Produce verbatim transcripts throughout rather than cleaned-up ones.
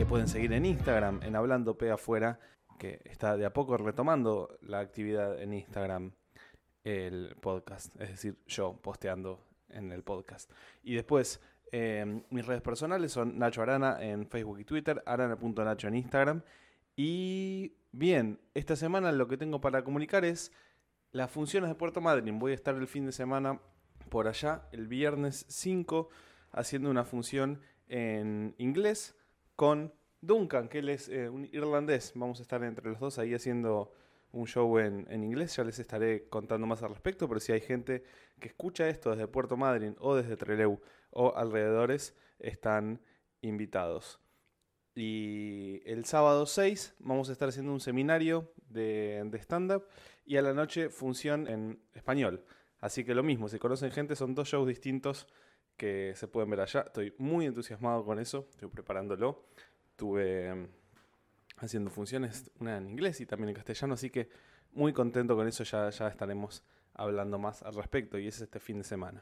te pueden seguir en Instagram, en Hablando P Afuera, que está de a poco retomando la actividad en Instagram, el podcast, es decir, yo posteando en el podcast. Y después, eh, mis redes personales son Nacho Arana en Facebook y Twitter, arana punto nacho en Instagram. Y bien, esta semana lo que tengo para comunicar es las funciones de Puerto Madryn. Voy a estar el fin de semana por allá, el viernes cinco, haciendo una función en inglés con Duncan, que él es eh, un irlandés. Vamos a estar entre los dos ahí haciendo un show en, en inglés. Ya les estaré contando más al respecto, pero si hay gente que escucha esto desde Puerto Madryn o desde Trelew o alrededores, están invitados. Y el sábado seis vamos a estar haciendo un seminario de, de stand-up y a la noche función en español. Así que lo mismo, si conocen gente, son dos shows distintos que se pueden ver allá. Estoy muy entusiasmado con eso, estoy preparándolo. Estuve um, haciendo funciones, una en inglés y también en castellano, así que muy contento con eso, ya, ya estaremos hablando más al respecto y es este fin de semana.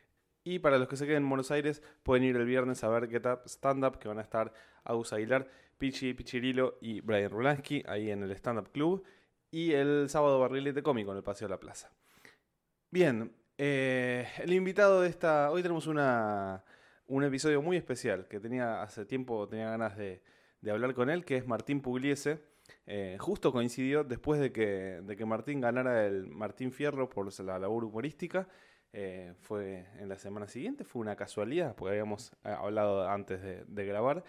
Y para los que se queden en Buenos Aires, pueden ir el viernes a ver Get Up Stand Up, que van a estar Agus Aguilar, Pichi Pichirilo y Brian Rulansky ahí en el Stand Up Club. Y el sábado Barrilete Cómico en el Paseo de la Plaza. Bien, eh, el invitado de esta... Hoy tenemos una, un episodio muy especial que tenía hace tiempo, tenía ganas de, de hablar con él, que es Martín Pugliese. Eh, justo coincidió después de que, de que Martín ganara el Martín Fierro por la labor humorística. Eh, fue en la semana siguiente, fue una casualidad, porque habíamos hablado antes de, de grabar.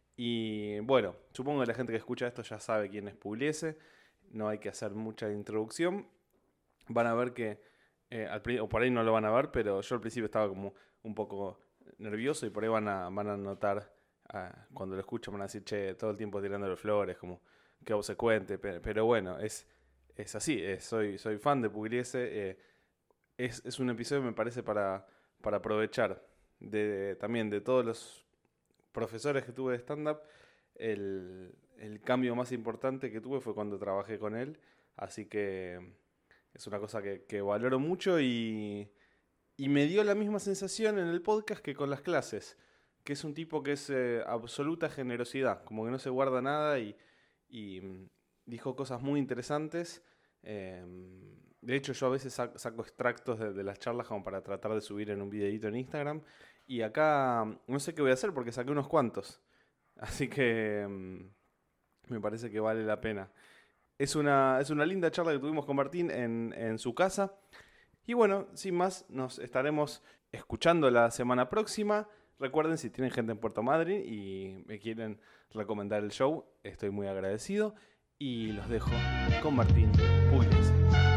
Y bueno, supongo que la gente que escucha esto ya sabe quién es Pugliese. No hay que hacer mucha introducción. Van a ver que, eh, al, o por ahí no lo van a ver, pero yo al principio estaba como un poco nervioso y por ahí van a, van a notar, uh, cuando lo escuchan van a decir, che, todo el tiempo tirándole flores, como que obsecuente, pero, pero bueno, es, es así, es, soy, soy fan de Pugliese, eh, es, es un episodio me parece para, para aprovechar de, también de todos los profesores que tuve de stand-up. El, el cambio más importante que tuve fue cuando trabajé con él, así que es una cosa que, que valoro mucho y, y me dio la misma sensación en el podcast que con las clases, que es un tipo que es eh, absoluta generosidad, como que no se guarda nada y, y dijo cosas muy interesantes. Eh, de hecho yo a veces saco, saco extractos de, de las charlas como para tratar de subir en un videíto en Instagram y acá no sé qué voy a hacer porque saqué unos cuantos. Así que um, me parece que vale la pena. Es una, es una linda charla que tuvimos con Martín en, en su casa. Y bueno, sin más, nos estaremos escuchando la semana próxima. Recuerden, si tienen gente en Puerto Madryn y me quieren recomendar el show, estoy muy agradecido. Y los dejo con Martín Pugliese.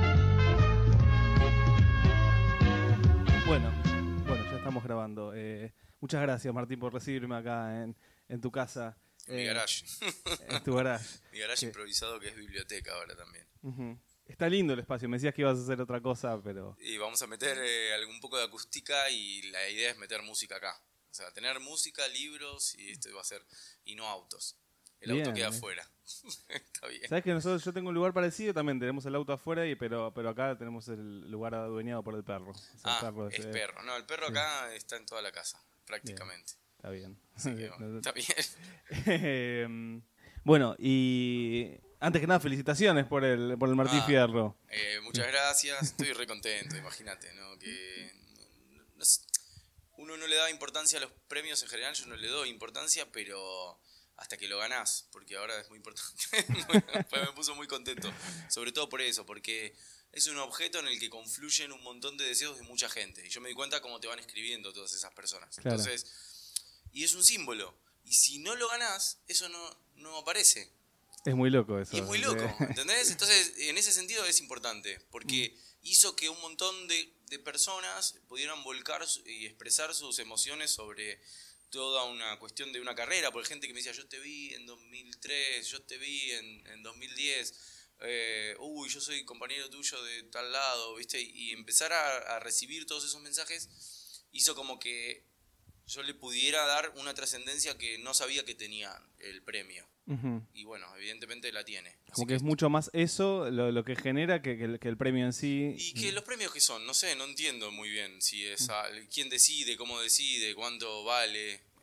Bueno, bueno, ya estamos grabando. Eh, muchas gracias, Martín, por recibirme acá en... en tu casa. En mi eh, garage. En tu garage. Mi garage que... improvisado que es biblioteca ahora también. Uh-huh. Está lindo el espacio, me decías que ibas a hacer otra cosa, pero... Y vamos a meter eh, algún poco de acústica y la idea es meter música acá. O sea, tener música, libros y esto va a ser... Y no autos. El bien, auto queda eh. afuera. Está bien. ¿Sabes que nosotros, yo tengo un lugar parecido también? Tenemos el auto afuera, y, pero, pero acá tenemos el lugar adueñado por el perro. O sea, ah, el perro es, es perro. No, el perro sí. Acá está en toda la casa, prácticamente. Bien. Está bien. Sí, está bien. Bueno, y antes que nada, felicitaciones por el, por el Martín ah, Fierro. Eh, muchas gracias, estoy re contento, imagínate, ¿no? Que no, no, uno no le da importancia a los premios en general, yo no le doy importancia, pero hasta que lo ganás, porque ahora es muy importante. Me puso muy contento, sobre todo por eso, porque es un objeto en el que confluyen un montón de deseos de mucha gente. Y yo me di cuenta cómo te van escribiendo todas esas personas. Claro. Entonces... Y es un símbolo. Y si no lo ganás, eso no, no aparece. Es muy loco eso. Y es muy loco, ¿entendés? Entonces, en ese sentido es importante. Porque mm. hizo que un montón de, de personas pudieran volcar y expresar sus emociones sobre toda una cuestión de una carrera. Porque gente que me decía, yo te vi en dos mil tres, yo te vi en, en dos mil diez. Eh, uy, yo soy compañero tuyo de tal lado, ¿viste? Y empezar a, a recibir todos esos mensajes hizo como que yo le pudiera dar una trascendencia que no sabía que tenía el premio. Uh-huh. Y bueno, evidentemente la tiene. Como Así que, que es mucho más eso lo, lo que genera que, que, el, que el premio en sí. Y que los premios que son, no sé, no entiendo muy bien si es a, quién decide, cómo decide, cuánto vale.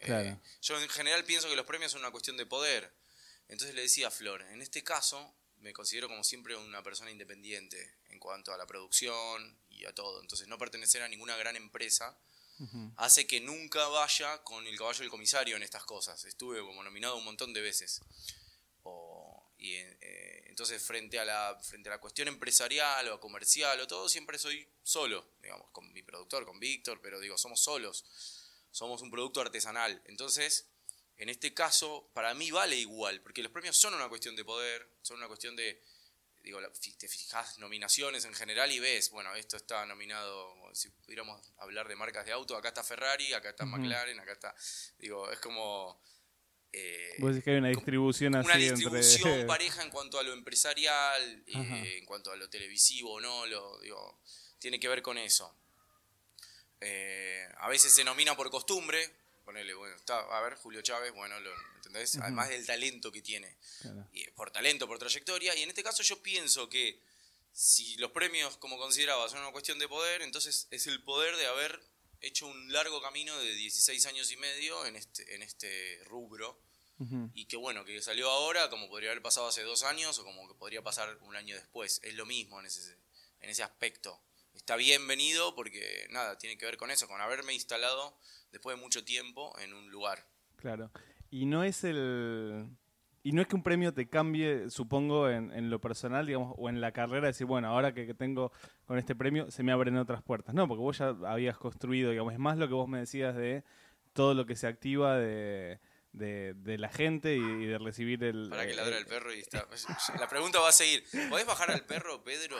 Claro. Eh, yo en general pienso que los premios son una cuestión de poder. Entonces le decía a Flor, en este caso me considero como siempre una persona independiente en cuanto a la producción y a todo. Entonces no pertenecer a ninguna gran empresa uh-huh. hace que nunca vaya con el caballo del comisario en estas cosas. Estuve como nominado un montón de veces. O, y, eh, entonces frente a, la, frente a la cuestión empresarial o comercial o todo, siempre soy solo, digamos, con mi productor, con Víctor, pero digo, somos solos. Somos un producto artesanal. Entonces, en este caso, para mí vale igual, porque los premios son una cuestión de poder, son una cuestión de, digo, te fijas nominaciones en general y ves, bueno, esto está nominado, si pudiéramos hablar de marcas de auto, acá está Ferrari, acá está uh-huh. McLaren, acá está, digo, es como... Eh, Vos decís que hay una distribución así una distribución entre... pareja en cuanto a lo empresarial, eh, en cuanto a lo televisivo, ¿no? Lo, digo, tiene que ver con eso. Eh, a veces se nomina por costumbre, ponele, bueno, está, a ver, Julio Chávez, bueno, lo, ¿entendés? Uh-huh. Además del talento que tiene, claro. y por talento, por trayectoria, y en este caso yo pienso que si los premios, como consideraba, son una cuestión de poder, entonces es el poder de haber hecho un largo camino de dieciséis años y medio en este, en este rubro, uh-huh. y que bueno, que salió ahora, como podría haber pasado hace dos años, o como que podría pasar un año después, es lo mismo en ese, en ese aspecto. Está bienvenido porque, nada, tiene que ver con eso, con haberme instalado después de mucho tiempo en un lugar. Claro. Y no es el... Y no es que un premio te cambie, supongo, en, en lo personal, digamos, o en la carrera, decir, bueno, ahora que tengo con este premio, se me abren otras puertas. No, porque vos ya habías construido, digamos, es más lo que vos me decías de todo lo que se activa de... De, de la gente y, y de recibir el... Para que eh, ladra el perro y está... La pregunta va a seguir. ¿Podés bajar al perro, Pedro,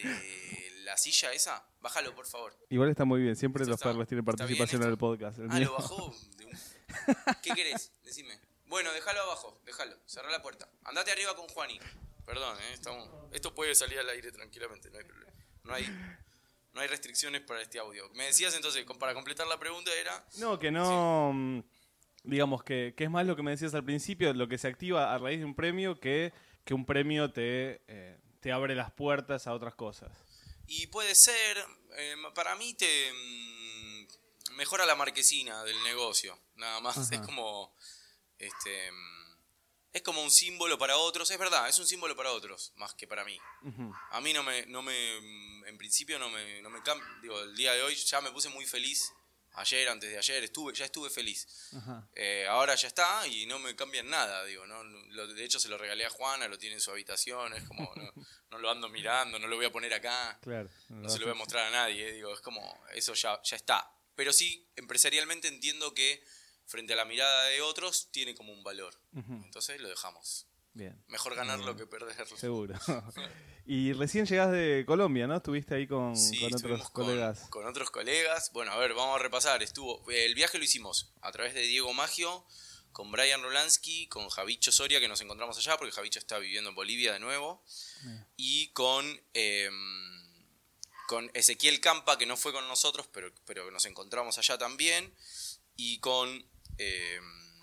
de la silla esa? Bájalo, por favor. Igual está muy bien. Siempre los perros tienen participación en el podcast. El ah, mío. Lo bajó. De un... ¿Qué querés? Decime. Bueno, déjalo abajo. Déjalo. Cerrá la puerta. Andate arriba con Juani. Perdón, ¿eh? Estamos... Esto puede salir al aire tranquilamente. No hay problema. No hay... No hay restricciones para este audio. Me decías entonces, para completar la pregunta era... No, que no... Sí. Digamos que, que es más lo que me decías al principio, lo que se activa a raíz de un premio que, que un premio te, eh, te abre las puertas a otras cosas. Y puede ser, eh, para mí te mm, mejora la marquesina del negocio, nada más. Ajá. Es como este es como un símbolo para otros, es verdad, es un símbolo para otros, más que para mí. Uh-huh. A mí no me, no me, en principio no me, no me cambia, digo, el día de hoy ya me puse muy feliz. Ayer, antes de ayer, estuve, ya estuve feliz. Eh, ahora ya está y no me cambian nada, digo, ¿no? Lo, de hecho se lo regalé a Juana, lo tiene en su habitación, es como, no, no lo ando mirando, no lo voy a poner acá, claro, no, no se lo voy a mostrar a nadie, eh, digo, es como, eso ya, ya está. Pero sí, empresarialmente entiendo que frente a la mirada de otros tiene como un valor, uh-huh. entonces lo dejamos. Bien. Mejor ganarlo Bien. que perderlo. Seguro. Y recién llegás de Colombia, ¿no? Estuviste ahí con, sí, con otros colegas. Con, con otros colegas. Bueno, a ver, vamos a repasar. Estuvo El viaje lo hicimos a través de Diego Maggio, con Brian Rolansky, con Javicho Soria, que nos encontramos allá, porque Javicho está viviendo en Bolivia de nuevo. Bien. Y con, eh, con Ezequiel Campa, que no fue con nosotros, pero, pero nos encontramos allá también. Y con... Eh,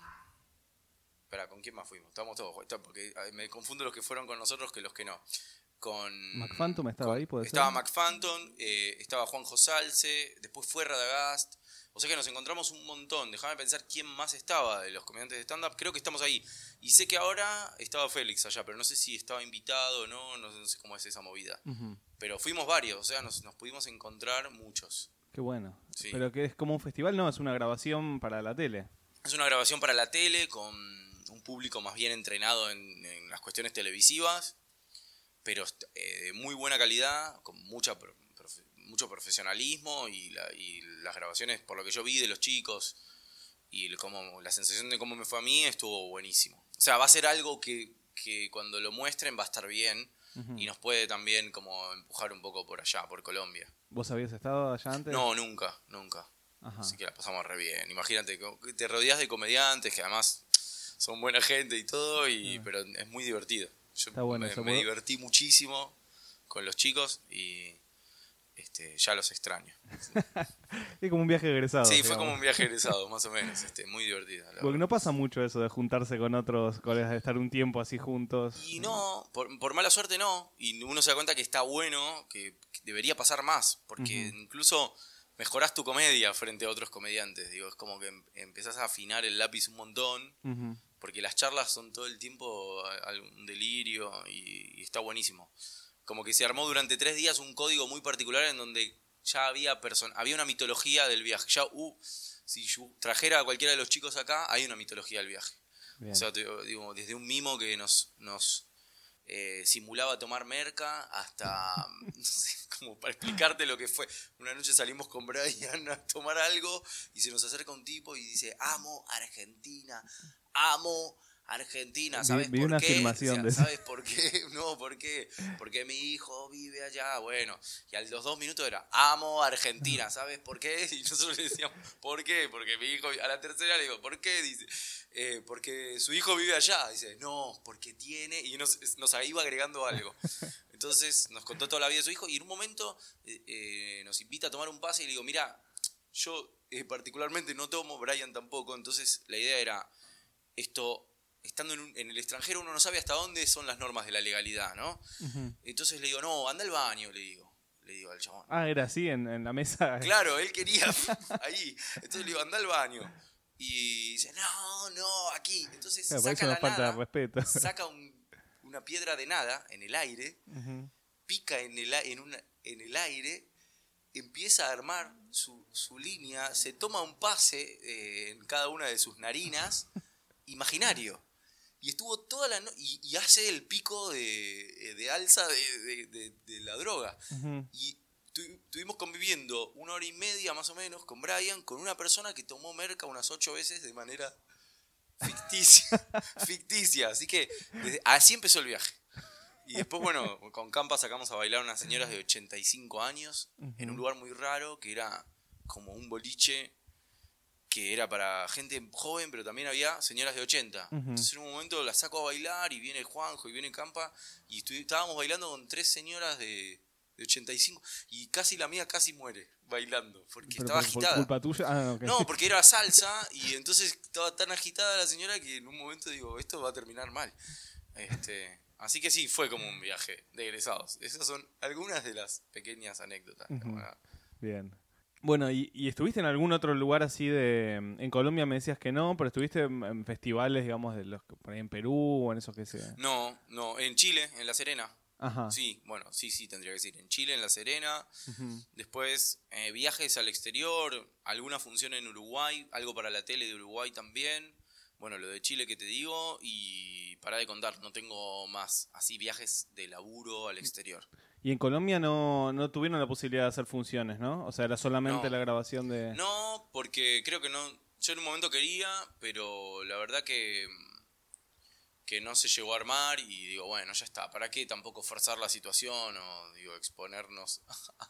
Espera, ¿con quién más fuimos? Estamos todos, porque me confundo los que fueron con nosotros que los que no. Con McPhantom estaba con, ahí, ¿puede estaba ser? McPhantom, eh, estaba Juanjo Salce, después fue Radagast. O sea que nos encontramos un montón. Déjame pensar quién más estaba de los comediantes de stand-up. Creo que estamos ahí. Y sé que ahora estaba Félix allá, pero no sé si estaba invitado o no, no sé cómo es esa movida. Uh-huh. Pero fuimos varios, o sea, nos, nos pudimos encontrar muchos. Qué bueno. Sí. ¿Pero que es como un festival? No, es una grabación para la tele. Es una grabación para la tele con... un público más bien entrenado en, en las cuestiones televisivas, pero eh, de muy buena calidad, con mucha profe, mucho profesionalismo y, la, y las grabaciones, por lo que yo vi de los chicos y el, como, la sensación de cómo me fue a mí, estuvo buenísimo. O sea, va a ser algo que, que cuando lo muestren va a estar bien, uh-huh. y nos puede también como empujar un poco por allá, por Colombia. ¿Vos habías estado allá antes? No, nunca, nunca. Ajá. Así que la pasamos re bien. Imagínate, te rodeas de comediantes que además... son buena gente y todo, y, ah. pero es muy divertido. Yo Está bueno, me, me divertí muchísimo con los chicos y este, ya los extraño. Es como un viaje egresado. Sí, digamos. Fue como un viaje egresado, más o menos. Este, muy divertido. Porque verdad. No pasa mucho eso de juntarse con otros colegas, de estar un tiempo así juntos. Y no, por, por mala suerte no. Y uno se da cuenta que está bueno, que, que debería pasar más. Porque uh-huh. incluso mejorás tu comedia frente a otros comediantes. Digo, es como que em- empezás a afinar el lápiz un montón, Ujú. porque las charlas son todo el tiempo a- a- un delirio y, y está buenísimo. Como que se armó durante tres días un código muy particular en donde ya había person- había una mitología del viaje. Ya, uh, si yo trajera a cualquiera de los chicos acá, hay una mitología del viaje. Bien. O sea, te- digo, desde un mimo que nos, nos eh, simulaba tomar merca hasta, no sé, como para explicarte lo que fue. Una noche salimos con Brian a tomar algo y se nos acerca un tipo y dice, amo Argentina, amo Argentina, ¿sabes Vi- vi por una qué? filmación O sea, de eso. ¿sabes por qué? No, ¿por qué? Porque mi hijo vive allá, bueno. Y a los dos minutos era, amo Argentina, ¿sabes por qué? Y nosotros le decíamos, ¿por qué? Porque mi hijo, a la tercera le digo, ¿por qué? Dice, eh, porque su hijo vive allá. Dice, no, porque tiene, y nos, nos iba agregando algo. Entonces nos contó toda la vida de su hijo y en un momento eh, eh, nos invita a tomar un pase y le digo, mira, yo eh, particularmente no tomo, Brian tampoco, entonces la idea era, esto, estando en, un- en el extranjero uno no sabe hasta dónde son las normas de la legalidad, ¿no? Ujú. Entonces le digo, no, anda al baño, le digo, le digo al chabón. Ah, era así en, en la mesa. Claro, él quería ahí, entonces le digo, anda al baño. Y dice, no, no, aquí. Entonces Claro, por eso saca no la falta de nada, respeto. saca un- una piedra de nada en el aire, Ujú. pica en el, a- en una, en el aire, empieza a armar su, su línea, se toma un pase eh, en cada una de sus narinas, imaginario. Y estuvo toda la noche, y, y hace el pico de, de alza de, de- de- de la droga. Ujú. Y tu- estuvimos conviviendo una hora y media más o menos con Brian, con una persona que tomó merca unas ocho veces de manera ficticia. ficticia. Así que desde- así empezó el viaje. Y después, bueno, con Campa sacamos a bailar unas señoras de ochenta y cinco años en un Ujú. lugar muy raro que era como un boliche que era para gente joven, pero también había señoras de ochenta. Ujú. Entonces en un momento las saco a bailar y viene Juanjo y viene Campa y estu- estábamos bailando con tres señoras de, de ochenta y cinco y casi la mía casi muere bailando porque Pero estaba por, por agitada. culpa tuya. Ah, ok. No, porque era salsa y entonces estaba tan agitada la señora que en un momento digo, esto va a terminar mal. Este, así que sí, fue como un viaje de egresados. Esas son algunas de las pequeñas anécdotas. Ujú. ¿No? Bien. Bueno, ¿y, y estuviste en algún otro lugar así de... En Colombia me decías que no, pero estuviste en, en festivales, digamos, de los que por ahí en Perú o en esos que se... No, no, en Chile, en La Serena. Ajá. Sí, bueno, sí, sí, tendría que decir. En Chile, en La Serena. Ujú. Después, eh, viajes al exterior, alguna función en Uruguay, algo para la tele de Uruguay también. Bueno, lo de Chile que te digo y para de contar, no tengo más así viajes de laburo al exterior. Y en Colombia no, no tuvieron la posibilidad de hacer funciones, ¿no? O sea, era solamente No. la grabación de... No, porque creo que no. Yo en un momento quería, pero la verdad que, que no se llegó a armar y digo, bueno, ya está. ¿Para qué tampoco forzar la situación o digo exponernos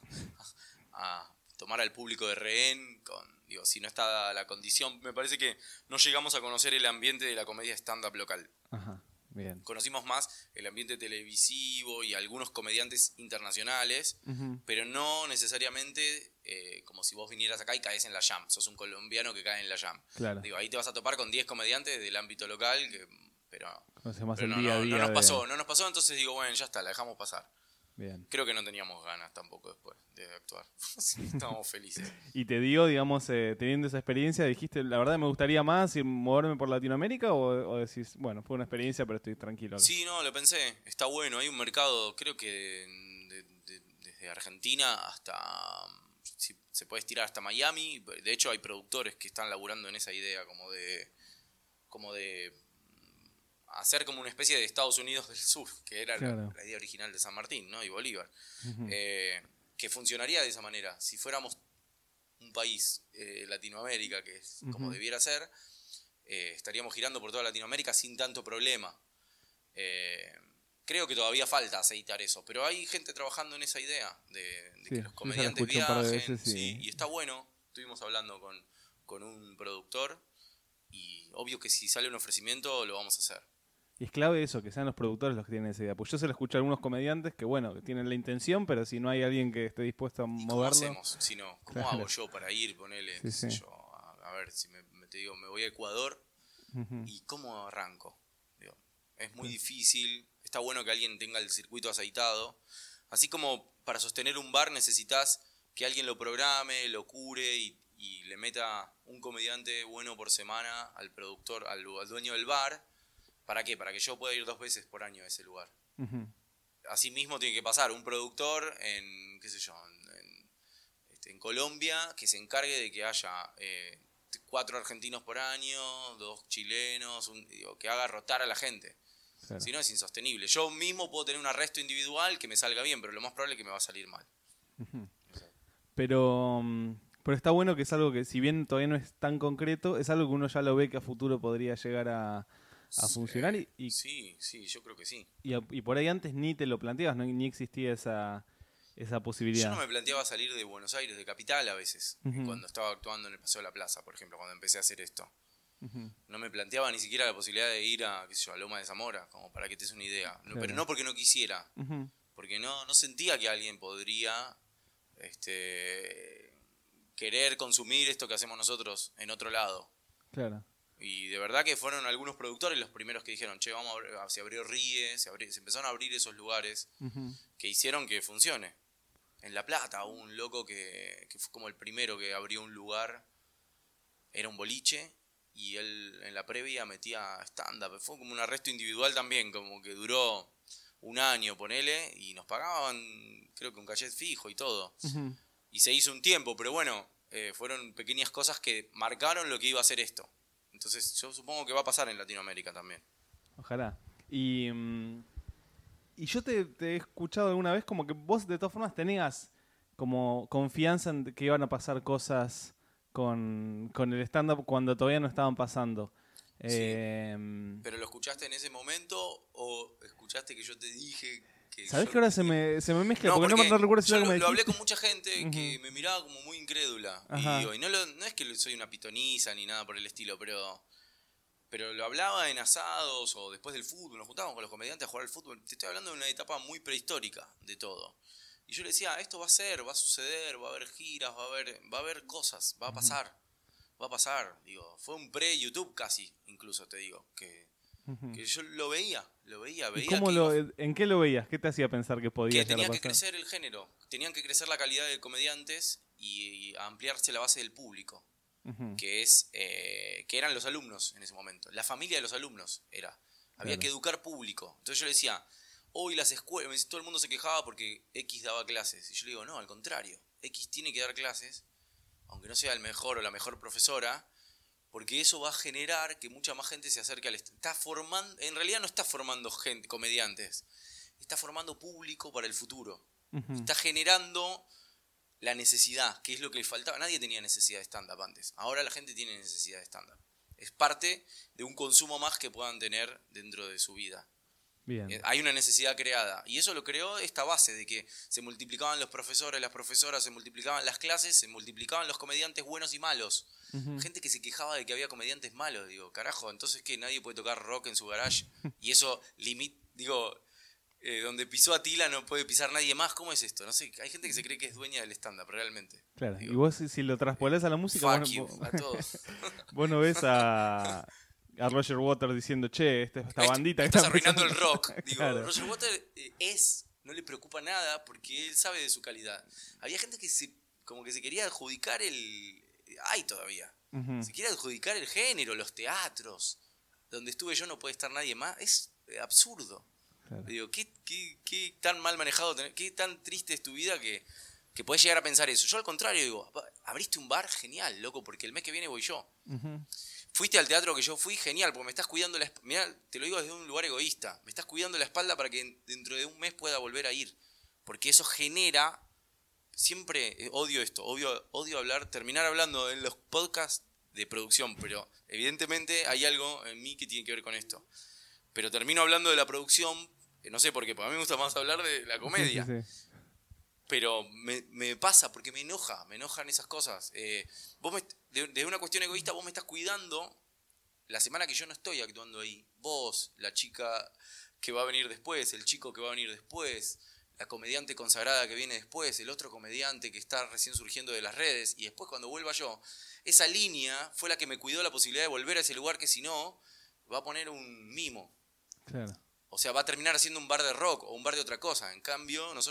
a, a tomar al público de rehén? Con, digo, si no está la condición, me parece que no llegamos a conocer el ambiente de la comedia stand-up local. Ajá, bien. Conocimos más el ambiente televisivo y algunos comediantes internacionales, Ujú. pero no necesariamente eh, como si vos vinieras acá y caes en la Jam. Sos un colombiano que cae en la Jam. Claro. Digo, ahí te vas a topar con diez comediantes del ámbito local, que, pero, Conoces más pero el no, día a no, día no nos de- pasó, no nos pasó, entonces digo, bueno, ya está, la dejamos pasar. Bien. Creo que no teníamos ganas tampoco después de actuar. Sí, estábamos felices. Y te dio, digamos, eh, teniendo esa experiencia, dijiste, la verdad me gustaría más ir moverme por Latinoamérica o, o decís, bueno, fue una experiencia, pero estoy tranquilo acá? Sí, no, lo pensé. Está bueno, hay un mercado, creo que de- de- desde Argentina hasta... si se puede estirar hasta Miami. De hecho, hay productores que están laburando en esa idea, como de... como de hacer como una especie de Estados Unidos del Sur, que era Claro. la, la idea original de San Martín, ¿no? Y Bolívar. Ujú. Eh, que funcionaría de esa manera. Si fuéramos un país, eh, Latinoamérica, que es como Ujú. debiera ser, eh, estaríamos girando por toda Latinoamérica sin tanto problema. Eh, creo que todavía falta aceitar eso, pero hay gente trabajando en esa idea de, de Sí, que yo los ya la comediantes escuché un par de viajen. veces y- Sí, y está bueno. Estuvimos hablando con, con un productor y obvio que si sale un ofrecimiento lo vamos a hacer. Y es clave eso, que sean los productores los que tienen esa idea. Pues yo se lo escucho a algunos comediantes que, bueno, que tienen la intención, pero si no hay alguien que esté dispuesto a ¿Y cómo moverlo... hacemos? Si no, ¿cómo Claro. hago yo para ir, ponele, Sí, qué sé sí. yo, a, a ver si me, me- te digo, me voy a Ecuador Ujú. y cómo arranco? Digo, es muy difícil, está bueno que alguien tenga el circuito aceitado. Así como para sostener un bar necesitas que alguien lo programe, lo cure y, y le meta un comediante bueno por semana al productor, al, al dueño del bar. ¿Para qué? Para que yo pueda ir dos veces por año a ese lugar. Uh-huh. Así mismo tiene que pasar un productor en, qué sé yo, en, en, este, en Colombia que se encargue de que haya eh, cuatro argentinos por año, dos chilenos, un, digo, que haga rotar a la gente. Claro. Si no, es insostenible. Yo mismo puedo tener un arresto individual que me salga bien, pero lo más probable es que me va a salir mal. Uh-huh. Pero, pero está bueno que es algo que, si bien todavía no es tan concreto, es algo que uno ya lo ve que a futuro podría llegar a, a funcionar. Y, y, sí, sí, yo creo que sí. Y, y por ahí antes ni te lo planteabas, no, ni existía esa, esa posibilidad. Yo no me planteaba salir de Buenos Aires, de capital a veces, uh-huh. cuando estaba actuando en el Paseo de la Plaza, por ejemplo, cuando empecé a hacer esto. Uh-huh. No me planteaba ni siquiera la posibilidad de ir a, qué sé yo, a Loma de Zamora, como para que te des una idea. No, claro. Pero no porque no quisiera, uh-huh. porque no, no sentía que alguien podría este, querer consumir esto que hacemos nosotros en otro lado. Claro. Y de verdad que fueron algunos productores los primeros que dijeron, che, vamos a abrir, se abrió Ríe, se, abrí, se empezaron a abrir esos lugares uh-huh. que hicieron que funcione. En La Plata hubo un loco que, que fue como el primero que abrió un lugar, era un boliche, y él en la previa metía stand-up. Fue como un arresto individual también, como que duró un año, ponele, y nos pagaban, creo que un cachet fijo y todo. Uh-huh. Y se hizo un tiempo, pero bueno, eh, fueron pequeñas cosas que marcaron lo que iba a ser esto. Entonces yo supongo que va a pasar en Latinoamérica también. Ojalá. Y, y yo te, te he escuchado alguna vez como que vos de todas formas tenías como confianza en que iban a pasar cosas con, con el stand-up cuando todavía no estaban pasando. Sí. Eh, ¿Pero lo escuchaste en ese momento o escuchaste que yo te dije que... ¿Sabés yo... que ahora se me, se me mezcla? No, porque, porque no, no recuerdo si yo algo lo, me lo hablé con mucha gente uh-huh. que me miraba como muy incrédula. Ajá. Y, digo, y no, lo, no es que soy una pitoniza ni nada por el estilo, pero... Pero lo hablaba en asados o después del fútbol, nos juntábamos con los comediantes a jugar al fútbol. Te estoy hablando de una etapa muy prehistórica de todo. Y yo le decía, esto va a ser, va a suceder, va a haber giras, va a haber, va a haber cosas, va a pasar, uh-huh. va a pasar. Digo, fue un pre-YouTube casi, incluso te digo, que, uh-huh. que yo lo veía, lo veía, veía. ¿Y cómo que lo, iba, ¿En qué lo veías? ¿Qué te hacía pensar que podía que tenía llegar a pasar? Que crecer el género, tenían que crecer la calidad de comediantes y, y ampliarse la base del público. Uh-huh. Que es eh, que eran los alumnos en ese momento. La familia de los alumnos era. Había claro. que educar público. Entonces yo le decía, hoy las escuelas, todo el mundo se quejaba porque X daba clases. Y yo le digo, no, al contrario. X tiene que dar clases, aunque no sea el mejor o la mejor profesora, porque eso va a generar que mucha más gente se acerque al... Está formando, en realidad no está formando gente, comediantes. Está formando público para el futuro. Uh-huh. Está generando... la necesidad, que es lo que le faltaba. Nadie tenía necesidad de stand-up antes. Ahora la gente tiene necesidad de stand-up. Es parte de un consumo más que puedan tener dentro de su vida. Bien. Eh, hay una necesidad creada. Y eso lo creó esta base de que se multiplicaban los profesores, las profesoras, se multiplicaban las clases, se multiplicaban los comediantes buenos y malos. Uh-huh. Gente que se quejaba de que había comediantes malos. Digo, carajo, entonces que nadie puede tocar rock en su garage. Y eso limita, digo... Eh, donde pisó Atila no puede pisar nadie más. ¿Cómo es esto? No sé, hay gente que se cree que es dueña del stand-up, realmente. Claro, digo, y vos si lo traspolás a la música... Fuck vos, you, vos, a todos. Vos no ves a, a Roger Waters diciendo, che, esta, esta bandita... Estás que arruinando el rock. Digo, claro. Roger Waters es, no le preocupa nada porque él sabe de su calidad. Había gente que se, como que se quería adjudicar el... Hay todavía. Uh-huh. Se quiere adjudicar el género, los teatros. Donde estuve yo no puede estar nadie más. Es absurdo. Claro. Digo, ¿qué, qué, qué tan mal manejado, qué tan triste es tu vida que, que podés llegar a pensar eso? Yo al contrario digo, abriste un bar, genial, loco, porque el mes que viene voy yo. Uh-huh. Fuiste al teatro que yo fui, genial, porque me estás cuidando la espalda. Mirá, te lo digo desde un lugar egoísta. Me estás cuidando la espalda para que dentro de un mes pueda volver a ir. Porque eso genera, siempre eh, odio esto, odio, odio hablar, terminar hablando en los podcasts de producción, pero evidentemente hay algo en mí que tiene que ver con esto. Pero termino hablando de la producción. No sé por qué, porque a mí me gusta más hablar de la comedia. Sí, sí, sí. Pero me, me pasa porque me enoja, me enojan esas cosas. Eh, vos me, de, de una cuestión egoísta, vos me estás cuidando la semana que yo no estoy actuando ahí. Vos, la chica que va a venir después, el chico que va a venir después, la comediante consagrada que viene después, el otro comediante que está recién surgiendo de las redes. Y después cuando vuelva yo, esa línea fue la que me cuidó la posibilidad de volver a ese lugar que si no, va a poner un mimo. Claro. O sea, va a terminar haciendo un bar de rock o un bar de otra cosa. En cambio, nosotros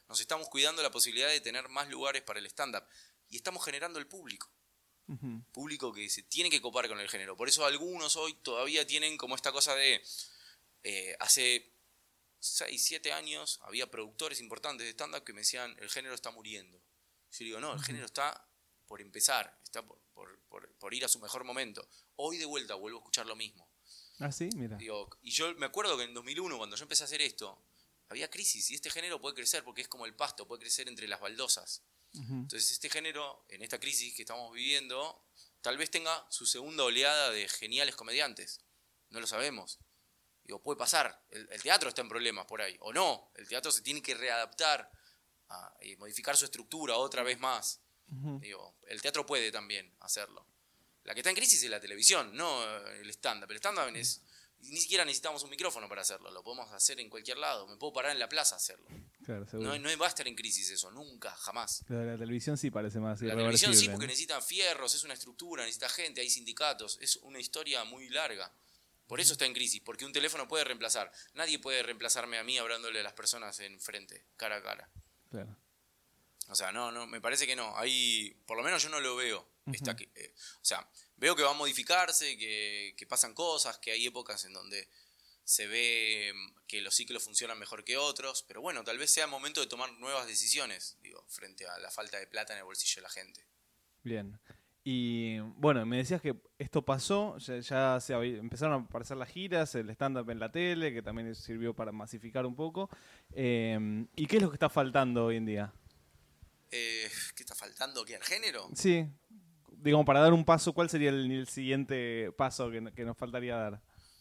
Nos estamos cuidando la posibilidad de tener más lugares para el stand-up. Y estamos generando el público. Uh-huh. Público que se tiene que copar con el género. Por eso algunos hoy todavía tienen como esta cosa de... Eh, hace seis, siete años había productores importantes de stand-up que me decían, el género está muriendo. Yo digo, no, el uh-huh. género está por empezar, está por, por, por, por ir a su mejor momento. Hoy de vuelta vuelvo a escuchar lo mismo. Ah, sí, mira. Digo, y yo me acuerdo que en dos mil uno, cuando yo empecé a hacer esto, había crisis y este género puede crecer porque es como el pasto, puede crecer entre las baldosas. Uh-huh. Entonces este género, en esta crisis que estamos viviendo, tal vez tenga su segunda oleada de geniales comediantes. No lo sabemos. Digo, puede pasar. El, el teatro está en problemas por ahí. O no, el teatro se tiene que readaptar a, y modificar su estructura otra vez más. Uh-huh. Digo, el teatro puede también hacerlo. La que está en crisis es la televisión, no el stand-up. El stand-up uh-huh. es... Ni siquiera necesitamos un micrófono para hacerlo. Lo podemos hacer en cualquier lado. Me puedo parar en la plaza a hacerlo. Claro, no, no va a estar en crisis eso, nunca, jamás. La, la televisión sí parece más irreversible. La televisión sí, porque necesita fierros, es una estructura, necesita gente, hay sindicatos. Es una historia muy larga. Por eso está en crisis, porque un teléfono puede reemplazar. Nadie puede reemplazarme a mí hablándole a las personas enfrente, cara a cara. Claro. O sea, no, no, me parece que no. Ahí, por lo menos yo no lo veo. Uh-huh. Está que, eh, o sea, veo que va a modificarse, que, que pasan cosas, que hay épocas en donde se ve que los ciclos funcionan mejor que otros, pero bueno, tal vez sea el momento de tomar nuevas decisiones, digo, frente a la falta de plata en el bolsillo de la gente. Bien. Y bueno, me decías que esto pasó, ya, ya se había, empezaron a aparecer las giras, el stand-up en la tele, que también sirvió para masificar un poco. Eh, ¿Y qué es lo que está faltando hoy en día? Eh, ¿Qué está faltando? ¿Qué, al género? Sí, digamos, para dar un paso, ¿cuál sería el, el siguiente paso que, que nos faltaría dar?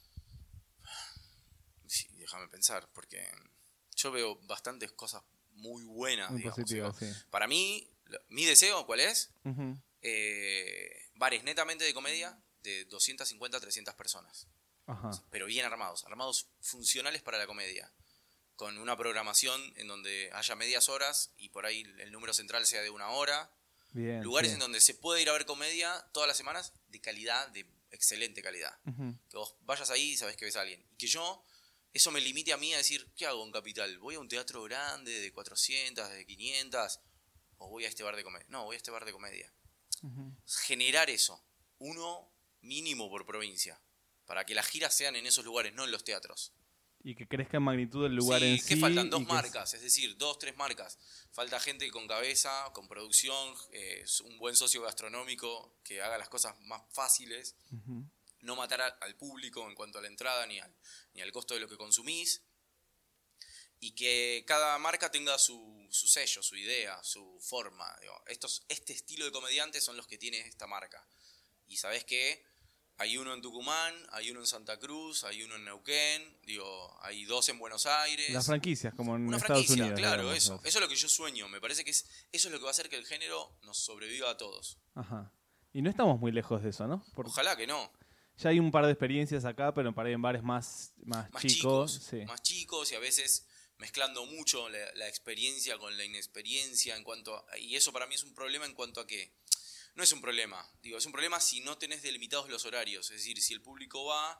Sí, déjame pensar, porque yo veo bastantes cosas muy buenas, muy digamos. Positivas, sí. Para mí, mi deseo, ¿cuál es? Uh-huh. Eh, bares netamente de comedia de doscientas cincuenta a trescientas personas. Ajá. Pero bien armados, armados funcionales para la comedia. Con una programación en donde haya medias horas y por ahí el número central sea de una hora. Bien, lugares bien. En donde se puede ir a ver comedia todas las semanas de calidad, de excelente calidad. Uh-huh. Que vos vayas ahí y sabés que ves a alguien. Y que yo, eso me limite a mí a decir, ¿qué hago en Capital? ¿Voy a un teatro grande de cuatrocientas, de quinientas? ¿O voy a este bar de comedia? No, voy a este bar de comedia. Uh-huh. Generar eso, uno mínimo por provincia, para que las giras sean en esos lugares, no en los teatros. Y que crezca en magnitud el lugar sí, en sí. Que faltan dos marcas, es... es decir, dos, tres marcas. Falta gente con cabeza, con producción, eh, un buen socio gastronómico que haga las cosas más fáciles, uh-huh. no matar a, al público en cuanto a la entrada ni al, ni al costo de lo que consumís. Y que cada marca tenga su, su sello, su idea, su forma. Digo, estos, este estilo de comediantes son los que tiene esta marca. Y sabés que hay uno en Tucumán, hay uno en Santa Cruz, hay uno en Neuquén, digo, hay dos en Buenos Aires. Las franquicias, como en Una Estados franquicia, Unidos. Claro, digamos, eso. Eso es lo que yo sueño. Me parece que es, eso es lo que va a hacer que el género nos sobreviva a todos. Ajá. Y no estamos muy lejos de eso, ¿no? Por... Ojalá que no. Ya hay un par de experiencias acá, pero para ir en bares más, más, más chicos. chicos sí. Más chicos y a veces mezclando mucho la, la experiencia con la inexperiencia en cuanto a, y eso para mí es un problema en cuanto a que no es un problema, digo, es un problema si no tenés delimitados los horarios, es decir, si el público va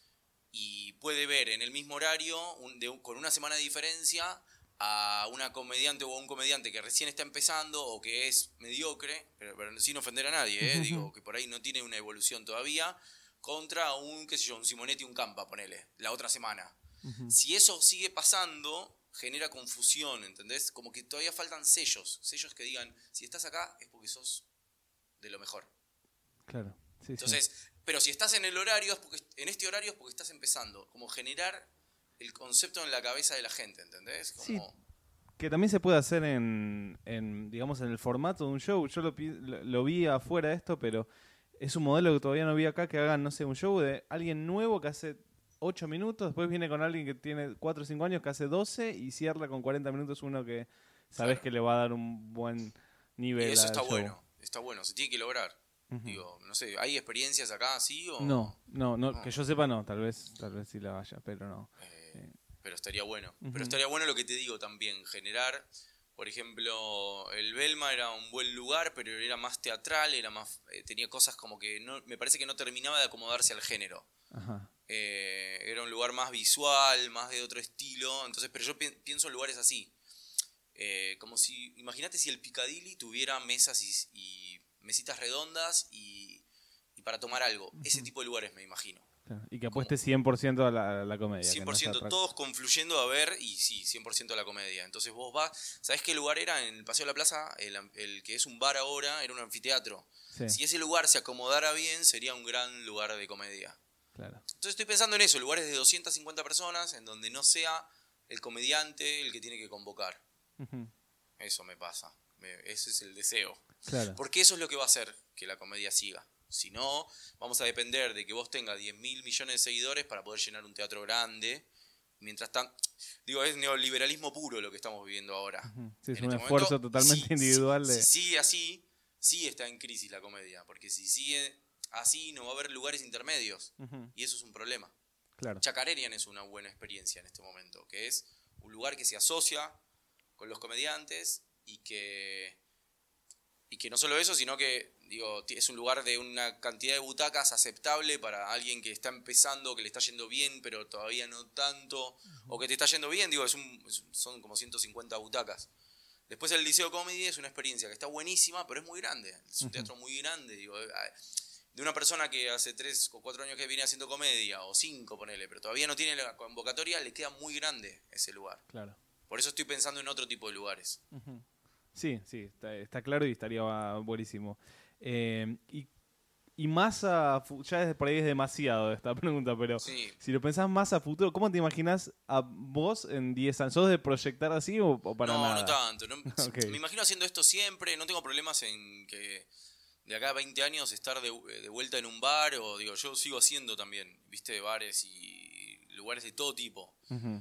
y puede ver en el mismo horario un, de, con una semana de diferencia a una comediante o a un comediante que recién está empezando o que es mediocre, pero, pero sin ofender a nadie, ¿eh? Digo, que por ahí no tiene una evolución todavía, contra un, qué sé yo, un Simonetti, un Campa, ponele, la otra semana. Uh-huh. Si eso sigue pasando, genera confusión, ¿entendés? Como que todavía faltan sellos, sellos que digan, si estás acá es porque sos de lo mejor. Claro. Sí, Entonces, sí. Pero si estás en el horario, es porque, en este horario es porque estás empezando. Como generar el concepto en la cabeza de la gente, ¿entendés? Como... Sí. Que también se puede hacer en, en, digamos, en el formato de un show. Yo lo, lo, lo vi afuera de esto, pero es un modelo que todavía no vi acá, que hagan, no sé, un show de alguien nuevo que hace ocho minutos, después viene con alguien que tiene cuatro o cinco años que hace doce y cierra con cuarenta minutos uno que sabes claro. que le va a dar un buen nivel. Y eso está show. bueno, está bueno, se tiene que lograr. Uh-huh. Digo, no sé, ¿hay experiencias acá así o...? No, no, no, no, que yo sepa no, tal vez, tal vez sí la vaya, pero no. Eh, eh. Pero estaría bueno. Uh-huh. Pero estaría bueno lo que te digo también, generar, por ejemplo, el Belma era un buen lugar, pero era más teatral, era más, eh, tenía cosas como que no, me parece que no terminaba de acomodarse al género. Ajá. Eh, era un lugar más visual, más de otro estilo, entonces, pero yo pi- pienso en lugares así. Eh, como si, imagínate si el Piccadilly tuviera mesas y, y mesitas redondas y, y para tomar algo. Uh-huh. Ese tipo de lugares me imagino. Claro. Y que apueste cien por ciento a la, a la comedia. cien por ciento, que no todos confluyendo a ver, y sí, cien por ciento a la comedia. Entonces vos vas, ¿sabés qué lugar era? En el Paseo de la Plaza, el, el que es un bar ahora, era un anfiteatro. Sí. Si ese lugar se acomodara bien, sería un gran lugar de comedia. Claro. Entonces estoy pensando en eso, lugares de doscientas cincuenta personas, en donde no sea el comediante el que tiene que convocar. Uh-huh. Eso me pasa, me, ese es el deseo. Claro. Porque eso es lo que va a hacer que la comedia siga. Si no, vamos a depender de que vos tengas diez mil millones de seguidores para poder llenar un teatro grande. Mientras tanto, digo, es neoliberalismo puro lo que estamos viviendo ahora. Uh-huh. Sí, es en un este esfuerzo momento, totalmente sí, individual. Sí, de... Si sigue así, sí está en crisis la comedia. Porque si sigue así, no va a haber lugares intermedios. Uh-huh. Y eso es un problema. Claro. Chacarerian es una buena experiencia en este momento, que es un lugar que se asocia con los comediantes y que, y que no solo eso, sino que digo, es un lugar de una cantidad de butacas aceptable para alguien que está empezando, que le está yendo bien, pero todavía no tanto, uh-huh. o que te está yendo bien, digo, es un, es, son como ciento cincuenta butacas. Después el Liceo Comedy es una experiencia que está buenísima, pero es muy grande, es un uh-huh. teatro muy grande, digo, de una persona que hace tres o cuatro años que viene haciendo comedia, o cinco, ponele, pero todavía no tiene la convocatoria, le queda muy grande ese lugar. Claro. Por eso estoy pensando en otro tipo de lugares. Uh-huh. Sí, sí, está, está claro y estaría buenísimo. Eh, y, y más a... Ya es, por ahí es demasiado esta pregunta, pero sí. Si lo pensás más a futuro, ¿cómo te imaginas a vos en diez años? ¿Sos de proyectar así o, o para no, nada? No, no tanto. No, okay. Me imagino haciendo esto siempre, no tengo problemas en que de acá a veinte años estar de, de vuelta en un bar, o digo, yo sigo haciendo también, viste, bares y lugares de todo tipo. Uh-huh.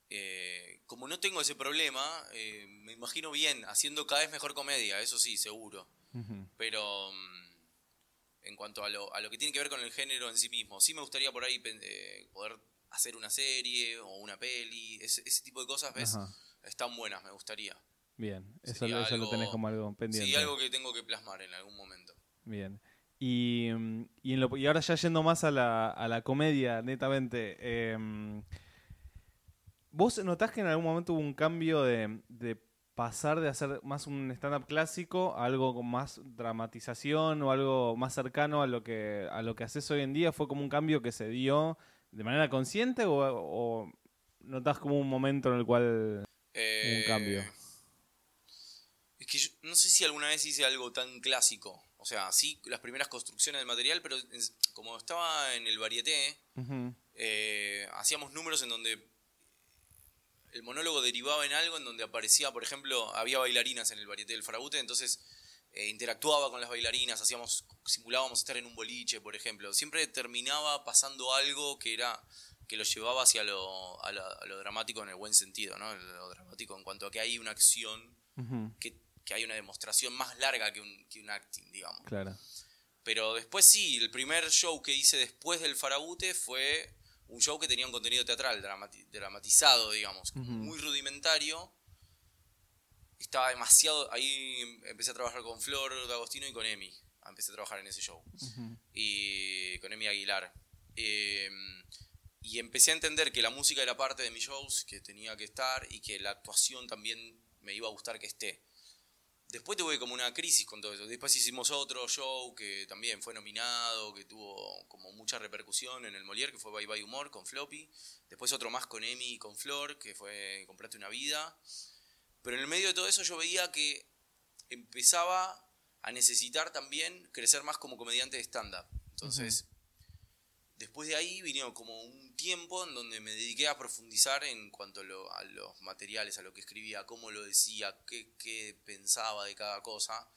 Eh, como no tengo ese problema, eh, me imagino bien haciendo cada vez mejor comedia, eso sí, seguro. Uh-huh. Pero um, en cuanto a lo, a lo que tiene que ver con el género en sí mismo, sí me gustaría por ahí eh, poder hacer una serie o una peli, ese, ese tipo de cosas, ¿ves? Uh-huh. Están buenas, me gustaría. Bien, eso, eso algo, lo tenés como algo pendiente. Sí, algo que tengo que plasmar en algún momento. Bien. Y, y, en lo, y ahora ya yendo más a la, a la comedia, netamente, eh, ¿vos notás que en algún momento hubo un cambio de, de pasar de hacer más un stand-up clásico a algo con más dramatización o algo más cercano a lo que a lo que haces hoy en día? ¿Fue como un cambio que se dio de manera consciente o, o notás como un momento en el cual eh, hubo un cambio? Es que yo no sé si alguna vez hice algo tan clásico. O sea, sí, las primeras construcciones del material, pero como estaba en el varieté, uh-huh. eh, hacíamos números en donde el monólogo derivaba en algo, en donde aparecía, por ejemplo, había bailarinas en el varieté del Farabute, entonces eh, interactuaba con las bailarinas, hacíamos, simulábamos estar en un boliche, por ejemplo. Siempre terminaba pasando algo que era que lo llevaba hacia lo, a, lo, a lo dramático en el buen sentido, ¿no? Lo dramático en cuanto a que hay una acción uh-huh. que, que hay una demostración más larga que un, que un acting, digamos. Claro. Pero después sí, el primer show que hice después del Farabute fue un show que tenía un contenido teatral, dramati- dramatizado, digamos, uh-huh. muy rudimentario. Estaba demasiado... Ahí empecé a trabajar con Flor D'Agostino y con Emi. Empecé a trabajar en ese show. Uh-huh. Y con Emi Aguilar. Eh, y empecé a entender que la música era parte de mis shows, que tenía que estar, y que la actuación también me iba a gustar que esté. Después tuve como una crisis con todo eso. Después hicimos otro show que también fue nominado, que tuvo como mucha repercusión en el Molière, que fue Bye Bye Humor con Floppy. Después otro más con Emi y con Flor, que fue Comprate una vida. Pero en el medio de todo eso yo veía que empezaba a necesitar también crecer más como comediante de stand-up. Entonces, uh-huh. después de ahí vino como un tiempo en donde me dediqué a profundizar en cuanto a, lo, a los materiales, a lo que escribía, cómo lo decía, qué, qué pensaba de cada cosa.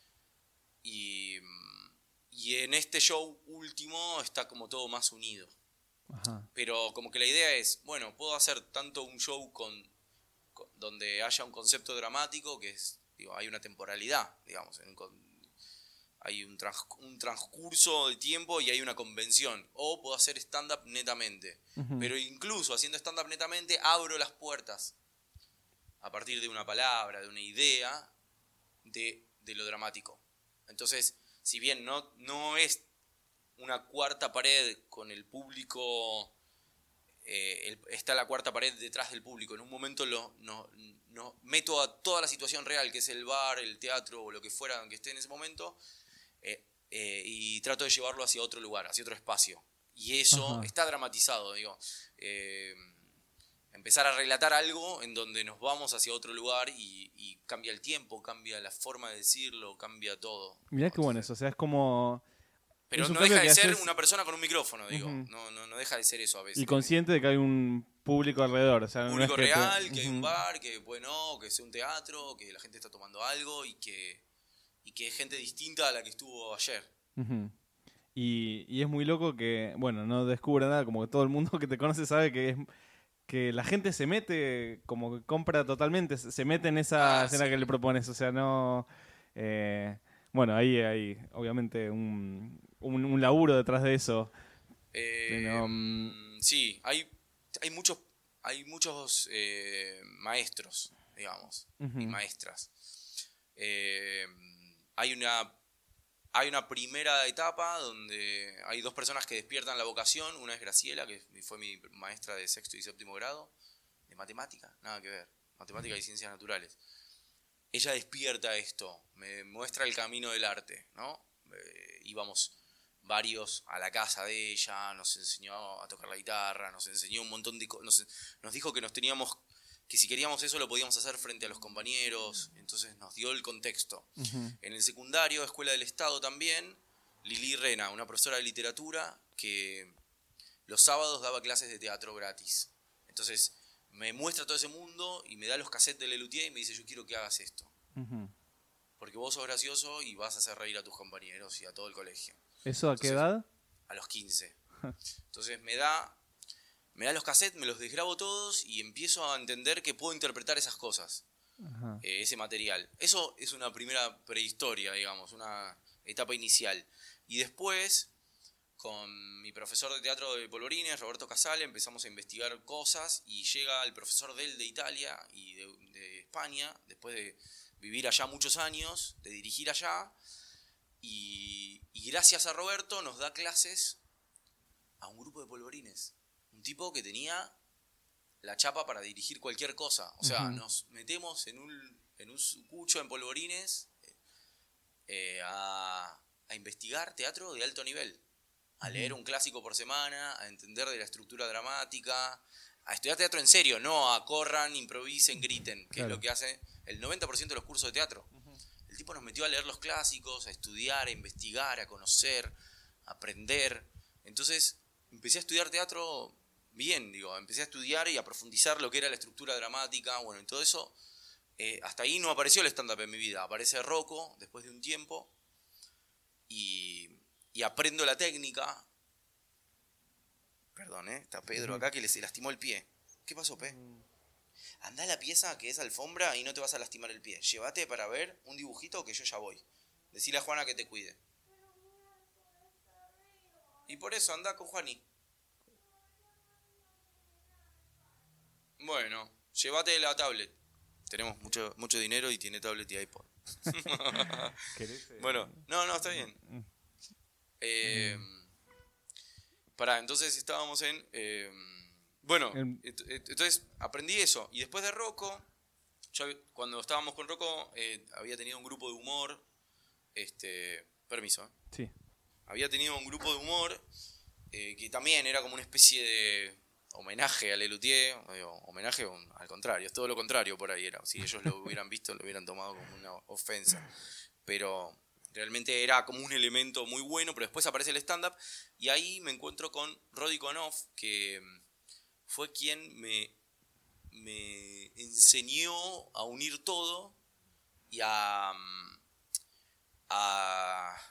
Y, y en este show último está como todo más unido. Ajá. Pero como que la idea es, bueno, puedo hacer tanto un show con, con donde haya un concepto dramático, que es, digo, hay una temporalidad, digamos, en un, hay un, trans, un transcurso de tiempo y hay una convención. O puedo hacer stand-up netamente. Uh-huh. Pero incluso haciendo stand-up netamente abro las puertas a partir de una palabra, de una idea, de, de lo dramático. Entonces, si bien no, no es una cuarta pared con el público eh, el, está la cuarta pared detrás del público. En un momento lo, no, no, meto a toda la situación real, que es el bar, el teatro o lo que fuera que esté en ese momento, eh, eh, y trato de llevarlo hacia otro lugar, hacia otro espacio. Y eso Ajá. está dramatizado, digo. Eh, empezar a relatar algo en donde nos vamos hacia otro lugar y, y cambia el tiempo, cambia la forma de decirlo, cambia todo. Mirá qué bueno eso, o sea, es como... Pero es no deja de ser haces... una persona con un micrófono, digo. Uh-huh. no, no, no deja de ser eso a veces. Y consciente de que hay un público alrededor. O sea, un público no es que real, te... que uh-huh. hay un bar, que bueno, que sea un teatro, que la gente está tomando algo y que, y que es gente distinta a la que estuvo ayer. Uh-huh. Y, y es muy loco que, bueno, no descubra nada, como que todo el mundo que te conoce sabe que es... que la gente se mete, como que compra totalmente, se mete en esa ah, escena sí. que le propones, o sea, no... Eh, bueno, ahí hay obviamente un, un, un laburo detrás de eso. Eh, Pero, um... Sí, hay, hay muchos, hay muchos eh, maestros, digamos, uh-huh. y maestras. Eh, hay una... Hay una primera etapa donde hay dos personas que despiertan la vocación. Una es Graciela, que fue mi maestra de sexto y séptimo grado, de matemática, nada que ver, matemática y ciencias naturales. Ella despierta esto, me muestra el camino del arte, ¿no? Eh, íbamos varios a la casa de ella, nos enseñó a tocar la guitarra, nos enseñó un montón de cosas, nos, nos dijo que nos teníamos... que si queríamos eso lo podíamos hacer frente a los compañeros, entonces nos dio el contexto. Uh-huh. En el secundario, Escuela del Estado también, Lili Rena, una profesora de literatura que los sábados daba clases de teatro gratis. Entonces me muestra todo ese mundo y me da los cassettes de Lelutier y me dice, yo quiero que hagas esto. Uh-huh. Porque vos sos gracioso y vas a hacer reír a tus compañeros y a todo el colegio. ¿Eso a Entonces, qué edad? A los quince. Entonces me da... Me da los cassettes, me los desgrabo todos y empiezo a entender que puedo interpretar esas cosas, eh, ese material. Eso es una primera prehistoria, digamos, una etapa inicial. Y después, con mi profesor de teatro de Polvorines, Roberto Casale, empezamos a investigar cosas y llega el profesor de él de Italia y de, de España, después de vivir allá muchos años, de dirigir allá, y, y gracias a Roberto nos da clases a un grupo de Polvorines. Un tipo que tenía la chapa para dirigir cualquier cosa. O sea, uh-huh. nos metemos en un, en un sucucho en Polvorines eh, a, a investigar teatro de alto nivel. A uh-huh. leer un clásico por semana, a entender de la estructura dramática, a estudiar teatro en serio, no a corran, improvisen, griten, que claro. es lo que hace el noventa por ciento de los cursos de teatro. Uh-huh. El tipo nos metió a leer los clásicos, a estudiar, a investigar, a conocer, a aprender. Entonces empecé a estudiar teatro... bien, digo, empecé a estudiar y a profundizar lo que era la estructura dramática, bueno, y todo eso, eh, hasta ahí no apareció el stand-up en mi vida, aparece Rocco después de un tiempo, y, y aprendo la técnica, perdón, ¿eh? Está Pedro acá que le se lastimó el pie, ¿qué pasó, Pe? Andá a la pieza que es alfombra y no te vas a lastimar el pie, llévate para ver un dibujito que yo ya voy, decile a Juana que te cuide, y por eso andá con Juani. Bueno, llévate la tablet. Tenemos mucho, mucho dinero y tiene tablet y iPod. Bueno, no, no, está bien. Eh, pará, entonces estábamos en... Eh, bueno, entonces aprendí eso. Y después de Rocco, yo cuando estábamos con Rocco, eh, había tenido un grupo de humor. Este, permiso. Sí. Había tenido un grupo de humor eh, que también era como una especie de... homenaje a Lelutier, digo, homenaje al contrario, es todo lo contrario por ahí era. Si ellos lo hubieran visto, lo hubieran tomado como una ofensa. Pero realmente era como un elemento muy bueno, pero después aparece el stand-up y ahí me encuentro con Rodi Konoff, que fue quien me, me enseñó a unir todo y a... a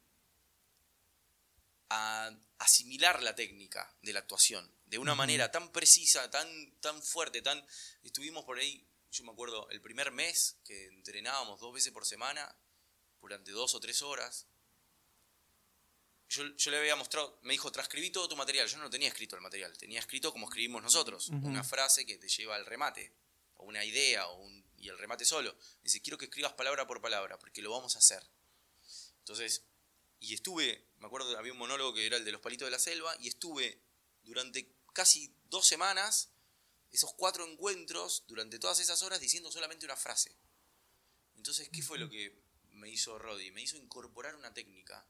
a asimilar la técnica de la actuación de una uh-huh. manera tan precisa, tan, tan fuerte, tan... Estuvimos por ahí, yo me acuerdo, el primer mes que entrenábamos dos veces por semana, durante dos o tres horas. Yo, yo le había mostrado, me dijo, transcribí todo tu material. Yo no tenía escrito el material, tenía escrito como escribimos nosotros, uh-huh. una frase que te lleva al remate, o una idea, o un, y el remate solo. Me dice, quiero que escribas palabra por palabra, porque lo vamos a hacer. Entonces... Y estuve, me acuerdo, había un monólogo que era el de los palitos de la selva, y estuve durante casi dos semanas, esos cuatro encuentros, durante todas esas horas, diciendo solamente una frase. Entonces, ¿qué fue lo que me hizo Roddy? Me hizo incorporar una técnica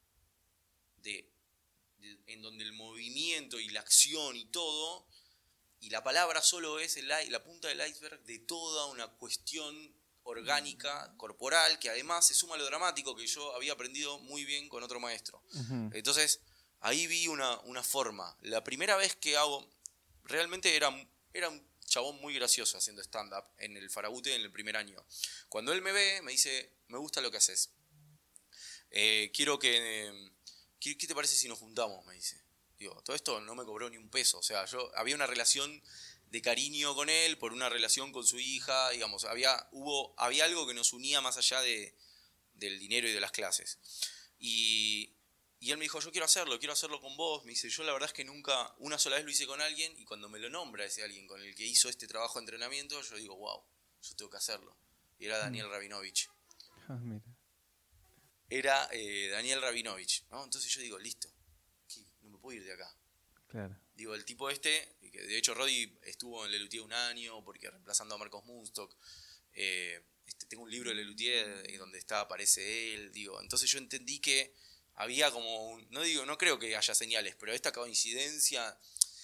de, de, en donde el movimiento y la acción y todo, y la palabra solo es el, la punta del iceberg de toda una cuestión orgánica, corporal, que además se suma a lo dramático que yo había aprendido muy bien con otro maestro. Uh-huh. Entonces, ahí vi una, una forma. La primera vez que hago, realmente era, era un chabón muy gracioso haciendo stand-up en el Farabute en el primer año. Cuando él me ve, me dice, me gusta lo que haces. Eh, quiero que... Eh, ¿qué, ¿Qué te parece si nos juntamos? Me dice. Digo, todo esto no me cobró ni un peso. O sea, yo había una relación de cariño con él, por una relación con su hija, digamos, había, hubo, había algo que nos unía más allá de, del dinero y de las clases. Y, y él me dijo, yo quiero hacerlo, quiero hacerlo con vos. Me dice, yo la verdad es que nunca, una sola vez lo hice con alguien, y cuando me lo nombra ese alguien con el que hizo este trabajo de entrenamiento, yo digo, wow, yo tengo que hacerlo. Y era Daniel Rabinovich. Ah, mira. Era eh, Daniel Rabinovich, ¿no? Entonces yo digo, listo, no me puedo ir de acá. Claro. Digo, el tipo este, que de hecho Roddy estuvo en Lelutier un año, porque reemplazando a Marcos Munstock, eh, este, tengo un libro de Lelutier donde está, aparece él, digo, entonces yo entendí que había como, un, no digo, no creo que haya señales, pero esta coincidencia,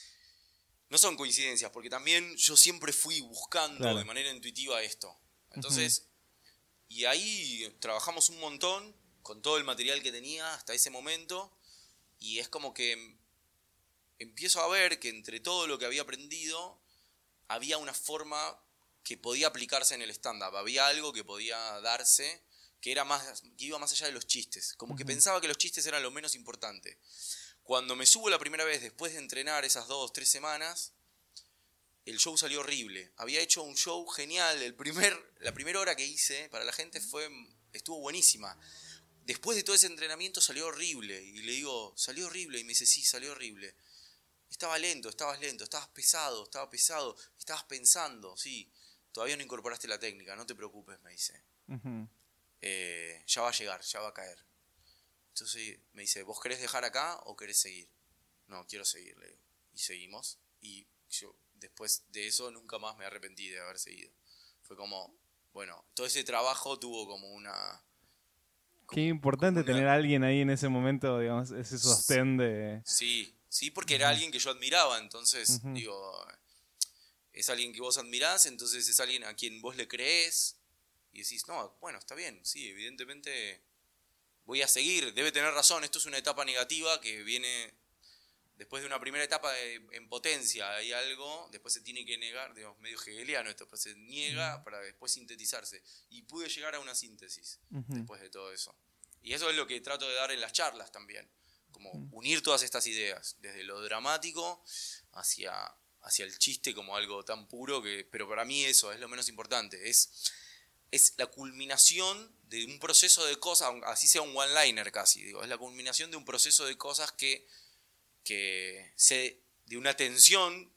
no son coincidencias, porque también yo siempre fui buscando claro. de manera intuitiva esto. Entonces, uh-huh. y ahí trabajamos un montón con todo el material que tenía hasta ese momento, y es como que empiezo a ver que entre todo lo que había aprendido había una forma que podía aplicarse en el stand-up. Había algo que podía darse que, era más, que iba más allá de los chistes. Como uh-huh. que pensaba que los chistes eran lo menos importante. Cuando me subo la primera vez, después de entrenar esas dos, tres semanas, el show salió horrible. Había hecho un show genial. El primer, la primera hora que hice para la gente fue, estuvo buenísima. Después de todo ese entrenamiento salió horrible. Y le digo, salió horrible. Y me dice, sí, salió horrible. Estaba lento, estabas lento, estabas pesado, estaba pesado, estabas pensando, sí. Todavía no incorporaste la técnica, no te preocupes, me dice. Uh-huh. Eh, ya va a llegar, ya va a caer. Entonces me dice, ¿vos querés dejar acá o querés seguir? No, quiero seguir, le digo. Y seguimos. Y yo después de eso nunca más me arrepentí de haber seguido. Fue como, bueno, todo ese trabajo tuvo como una... Como, Qué importante una... tener a alguien ahí en ese momento, digamos, ese sostén de... Sí. Sí, porque era uh-huh. alguien que yo admiraba, entonces, uh-huh. digo, es alguien que vos admirás, entonces es alguien a quien vos le creés, y decís, no, bueno, está bien, sí, evidentemente voy a seguir, debe tener razón, esto es una etapa negativa que viene después de una primera etapa de, en potencia, hay algo, después se tiene que negar, digamos, medio hegeliano esto, pero se niega uh-huh. para después sintetizarse, y pude llegar a una síntesis uh-huh. después de todo eso. Y eso es lo que trato de dar en las charlas también. Como unir todas estas ideas, desde lo dramático hacia, hacia el chiste como algo tan puro, que, pero para mí eso es lo menos importante. Es, es la culminación de un proceso de cosas, así sea un one-liner casi, digo, es la culminación de un proceso de cosas que, que se, de una tensión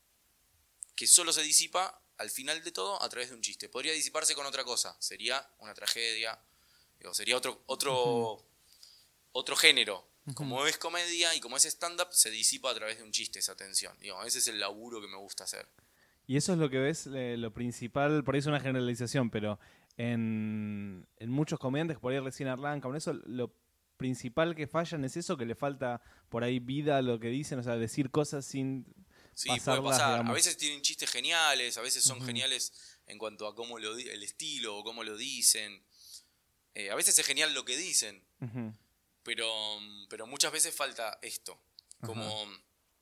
que solo se disipa al final de todo a través de un chiste. Podría disiparse con otra cosa, sería una tragedia, digo, sería otro, otro, uh-huh. otro género. Como es comedia y como es stand-up, se disipa a través de un chiste esa tensión. Digo, ese es el laburo que me gusta hacer. Y eso es lo que ves, eh, lo principal, por ahí es una generalización, pero en, en muchos comediantes, por ahí recién arrancan, eso, lo principal que fallan es eso, que le falta por ahí vida a lo que dicen, o sea, decir cosas sin sí, pasarlas, puede pasar. Digamos. A veces tienen chistes geniales, a veces son uh-huh. geniales en cuanto a cómo lo el estilo o cómo lo dicen. Eh, a veces es genial lo que dicen. Uh-huh. Pero, pero muchas veces falta esto. Como, uh-huh.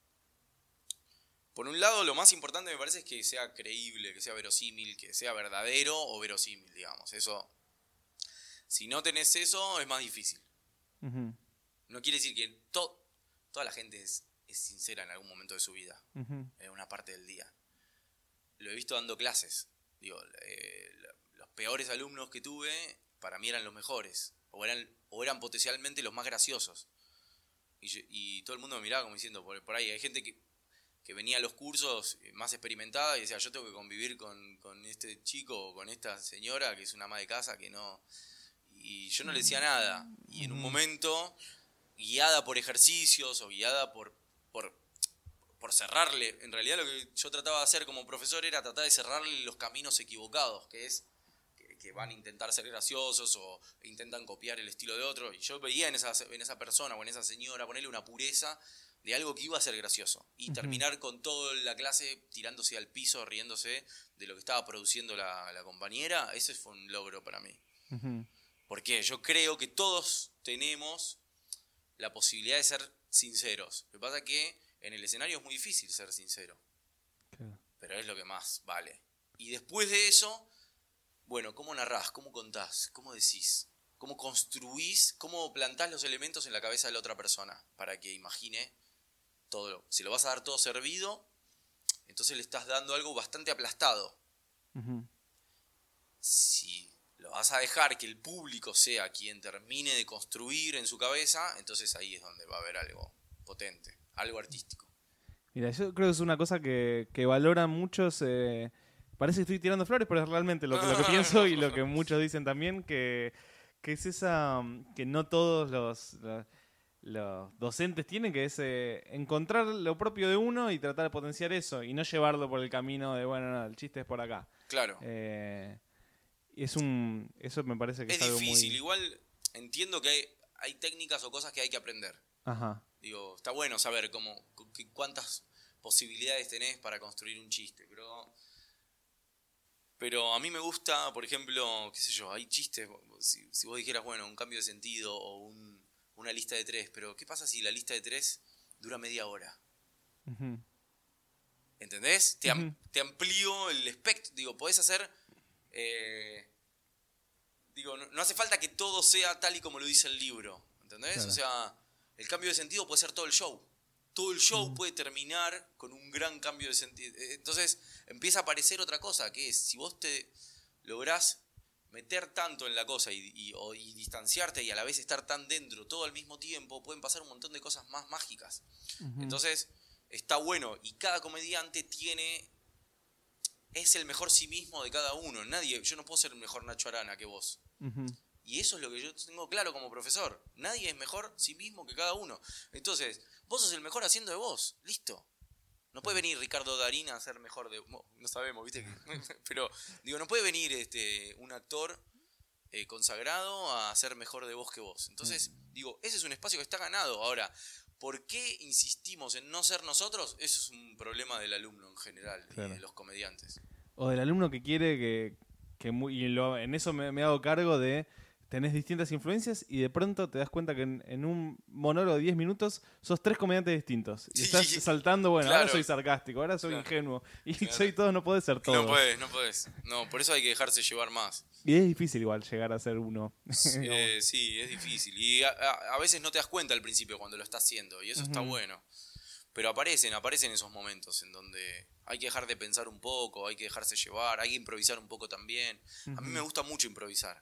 por un lado, lo más importante me parece es que sea creíble, que sea verosímil, que sea verdadero o verosímil, digamos. Eso, si no tenés eso, es más difícil. Uh-huh. No quiere decir que to, toda la gente es, es sincera en algún momento de su vida, uh-huh. en una parte del día. Lo he visto dando clases. Digo, eh, los peores alumnos que tuve, para mí eran los mejores. O eran, o eran potencialmente los más graciosos. Y, yo, y todo el mundo me miraba como diciendo, por, por ahí hay gente que, que venía a los cursos más experimentada y decía, yo tengo que convivir con, con este chico o con esta señora que es una ama de casa que no... Y yo no le decía nada. Y en un momento, guiada por ejercicios o guiada por, por, por cerrarle. En realidad lo que yo trataba de hacer como profesor era tratar de cerrarle los caminos equivocados, que es que, que van a intentar ser graciosos o intentan copiar el estilo de otro. Y yo veía en esa, en esa persona o en esa señora ponerle una pureza de algo que iba a ser gracioso. Y uh-huh. terminar con toda la clase tirándose al piso, riéndose de lo que estaba produciendo la, la compañera. Ese fue un logro para mí. Uh-huh. Porque yo creo que todos tenemos la posibilidad de ser sinceros. Lo que pasa es que en el escenario es muy difícil ser sincero. Claro. Pero es lo que más vale. Y después de eso, bueno, ¿cómo narrás? ¿Cómo contás? ¿Cómo decís? ¿Cómo construís? ¿Cómo plantás los elementos en la cabeza de la otra persona? Para que imagine todo. Si lo vas a dar todo servido, entonces le estás dando algo bastante aplastado. Uh-huh. Si lo vas a dejar que el público sea quien termine de construir en su cabeza, entonces ahí es donde va a haber algo potente, algo artístico. Mira, yo creo que es una cosa que, que valoran muchos. Eh, parece que estoy tirando flores, pero es realmente lo que, lo que pienso y lo que muchos dicen también, que, que es esa que no todos los, los, los docentes tienen, que es eh, encontrar lo propio de uno y tratar de potenciar eso y no llevarlo por el camino de, bueno, no, el chiste es por acá. Claro. Eh, es un, eso me parece que es, es algo difícil. Muy... Igual entiendo que hay, hay técnicas o cosas que hay que aprender. Ajá. Digo, está bueno saber cómo, cuántas posibilidades tenés para construir un chiste, pero, pero a mí me gusta, por ejemplo, qué sé yo, hay chistes, si, si vos dijeras, bueno, un cambio de sentido o un, una lista de tres, pero ¿qué pasa si la lista de tres dura media hora? Uh-huh. ¿Entendés? Te, am, uh-huh. te amplío el espectro, digo, podés hacer... Eh, digo, no, no hace falta que todo sea tal y como lo dice el libro, ¿entendés? Claro. O sea, el cambio de sentido puede ser todo el show. Todo el show mm. puede terminar con un gran cambio de sentido. Entonces empieza a aparecer otra cosa, que es, si vos te lográs meter tanto en la cosa y, y, o, y distanciarte y a la vez estar tan dentro todo al mismo tiempo, pueden pasar un montón de cosas más mágicas. Uh-huh. Entonces, está bueno. Y cada comediante tiene... es el mejor sí mismo de cada uno. Nadie, yo no puedo ser el mejor Nacho Arana que vos. Uh-huh. Y eso es lo que yo tengo claro como profesor. Nadie es mejor sí mismo que cada uno. Entonces, vos sos el mejor haciendo de vos. Listo. No puede venir Ricardo Darín a ser mejor de... No sabemos, ¿viste? Pero, digo, no puede venir este, un actor eh, consagrado a ser mejor de vos que vos. Entonces, uh-huh. digo, ese es un espacio que está ganado. Ahora, ¿por qué insistimos en no ser nosotros? Eso es un problema del alumno en general, claro. y de los comediantes. O del alumno que quiere que... que muy, y lo, en eso me, me hago cargo de... tenés distintas influencias y de pronto te das cuenta que en, en un monólogo de diez minutos sos tres comediantes distintos. Y sí, estás saltando, bueno, claro. ahora soy sarcástico, ahora soy claro. ingenuo. Y claro. soy todo, no podés ser todo. No podés, no podés. No, por eso hay que dejarse llevar más. Y es difícil igual llegar a ser uno. Sí, eh, sí es difícil. Y a, a, a veces no te das cuenta al principio cuando lo estás haciendo. Y eso uh-huh. está bueno. Pero aparecen, aparecen esos momentos en donde hay que dejar de pensar un poco, hay que dejarse llevar, hay que improvisar un poco también. Uh-huh. A mí me gusta mucho improvisar.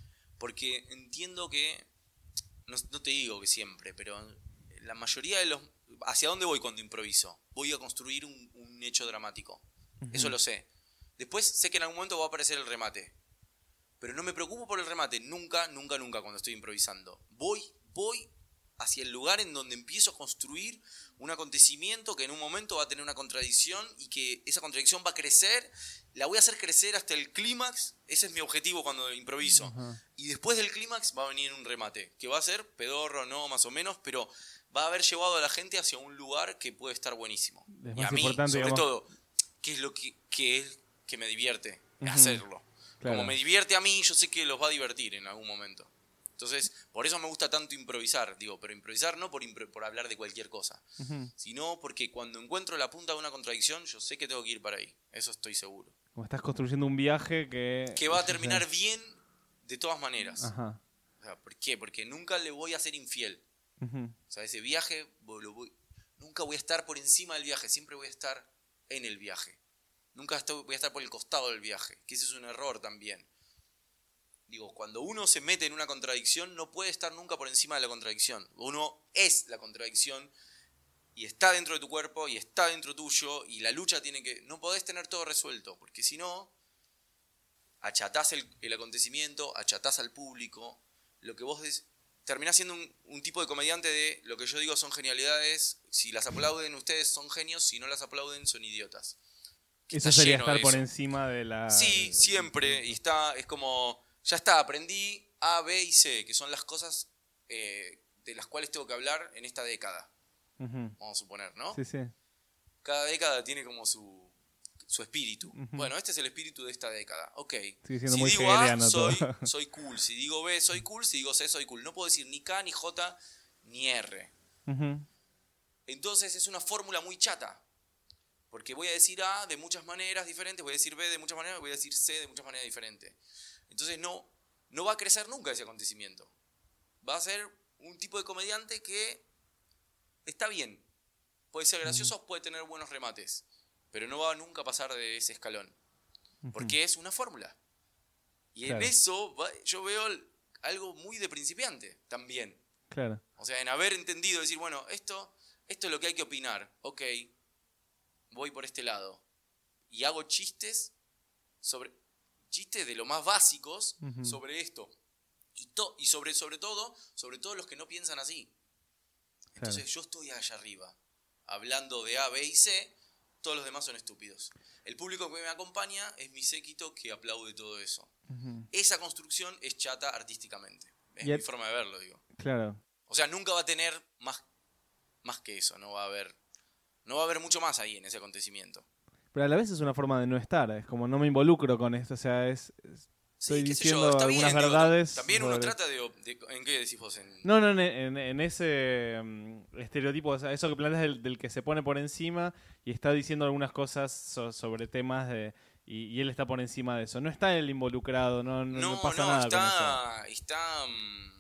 Porque entiendo que, no, no te digo que siempre, pero la mayoría de los... ¿Hacia dónde voy cuando improviso? Voy a construir un, un hecho dramático. Uh-huh. Eso lo sé. Después sé que en algún momento va a aparecer el remate. Pero no me preocupo por el remate. Nunca, nunca, nunca cuando estoy improvisando. Voy, voy hacia el lugar en donde empiezo a construir un acontecimiento que en un momento va a tener una contradicción y que esa contradicción va a crecer, la voy a hacer crecer hasta el clímax. Ese es mi objetivo cuando improviso. Uh-huh. Y después del clímax va a venir un remate, que va a ser pedorro, no, más o menos, pero va a haber llevado a la gente hacia un lugar que puede estar buenísimo. Es y a mí, sobre digamos... todo, ¿qué es lo que, que, es, que me divierte? Uh-huh. Hacerlo. Claro. Como me divierte a mí, yo sé que los va a divertir en algún momento. Entonces, por eso me gusta tanto improvisar, digo, pero improvisar no por, impro- por hablar de cualquier cosa, uh-huh. sino porque cuando encuentro la punta de una contradicción, yo sé que tengo que ir para ahí, eso estoy seguro. Como estás construyendo un viaje que... Que va a terminar bien de todas maneras. Ajá. O sea, ¿por qué? Porque nunca le voy a ser infiel. Uh-huh. O sea, ese viaje, lo voy, nunca voy a estar por encima del viaje, siempre voy a estar en el viaje. Nunca estoy, voy a estar por el costado del viaje, que ese es un error también. Digo, cuando uno se mete en una contradicción, no puede estar nunca por encima de la contradicción. Uno es la contradicción y está dentro de tu cuerpo y está dentro tuyo y la lucha tiene que... No podés tener todo resuelto, porque si no, achatás el, el acontecimiento, achatás al público. Lo que vos des, terminás siendo un, un tipo de comediante de lo que yo digo son genialidades. Si las aplauden ustedes son genios, si no las aplauden son idiotas. Que Eso sería estar por encima de la... Sí, siempre. Y está, es como, ya está, aprendí A, B y C, que son las cosas eh, de las cuales tengo que hablar en esta década. Uh-huh. Vamos a suponer, ¿no? Sí, sí. Cada década tiene como su, su espíritu. Uh-huh. Bueno, este es el espíritu de esta década. Ok. Sí, siendo si muy digo A, soy, soy cool. Si digo B, soy cool. Si digo C, soy cool. No puedo decir ni K, ni J, ni R. Uh-huh. Entonces es una fórmula muy chata. Porque voy a decir A de muchas maneras diferentes, voy a decir B de muchas maneras, voy a decir C de muchas maneras diferentes. Entonces no, no va a crecer nunca ese acontecimiento. Va a ser un tipo de comediante que está bien. Puede ser gracioso, uh-huh. puede tener buenos remates. Pero no va a nunca pasar de ese escalón. Uh-huh. Porque es una fórmula. Y claro. en eso va, yo veo algo muy de principiante también. Claro. O sea, en haber entendido, decir, bueno, esto, esto es lo que hay que opinar. Ok. Voy por este lado y hago chistes sobre chistes de lo más básicos uh-huh. sobre esto y, to, y sobre, sobre todo sobre todo los que no piensan así. Entonces claro. yo estoy allá arriba hablando de A, B y C, todos los demás son estúpidos. El público que me acompaña es mi séquito que aplaude todo eso. Uh-huh. Esa construcción es chata artísticamente. Es mi forma de verlo, digo. Claro. O sea, nunca va a tener más, más que eso, no va a haber No va a haber mucho más ahí en ese acontecimiento. Pero a la vez es una forma de no estar. Es como no me involucro con esto. O sea, es, es estoy sí, diciendo Está algunas bien, verdades. Digo, también uno trata de, de... ¿En qué decís vos? En... No, no, en, en, en ese um, estereotipo. O sea, eso que planteas del, del que se pone por encima y está diciendo algunas cosas so, sobre temas de... Y, y él está por encima de eso. No está él involucrado. No, no, no, no pasa no, nada está, con eso. Está... Um,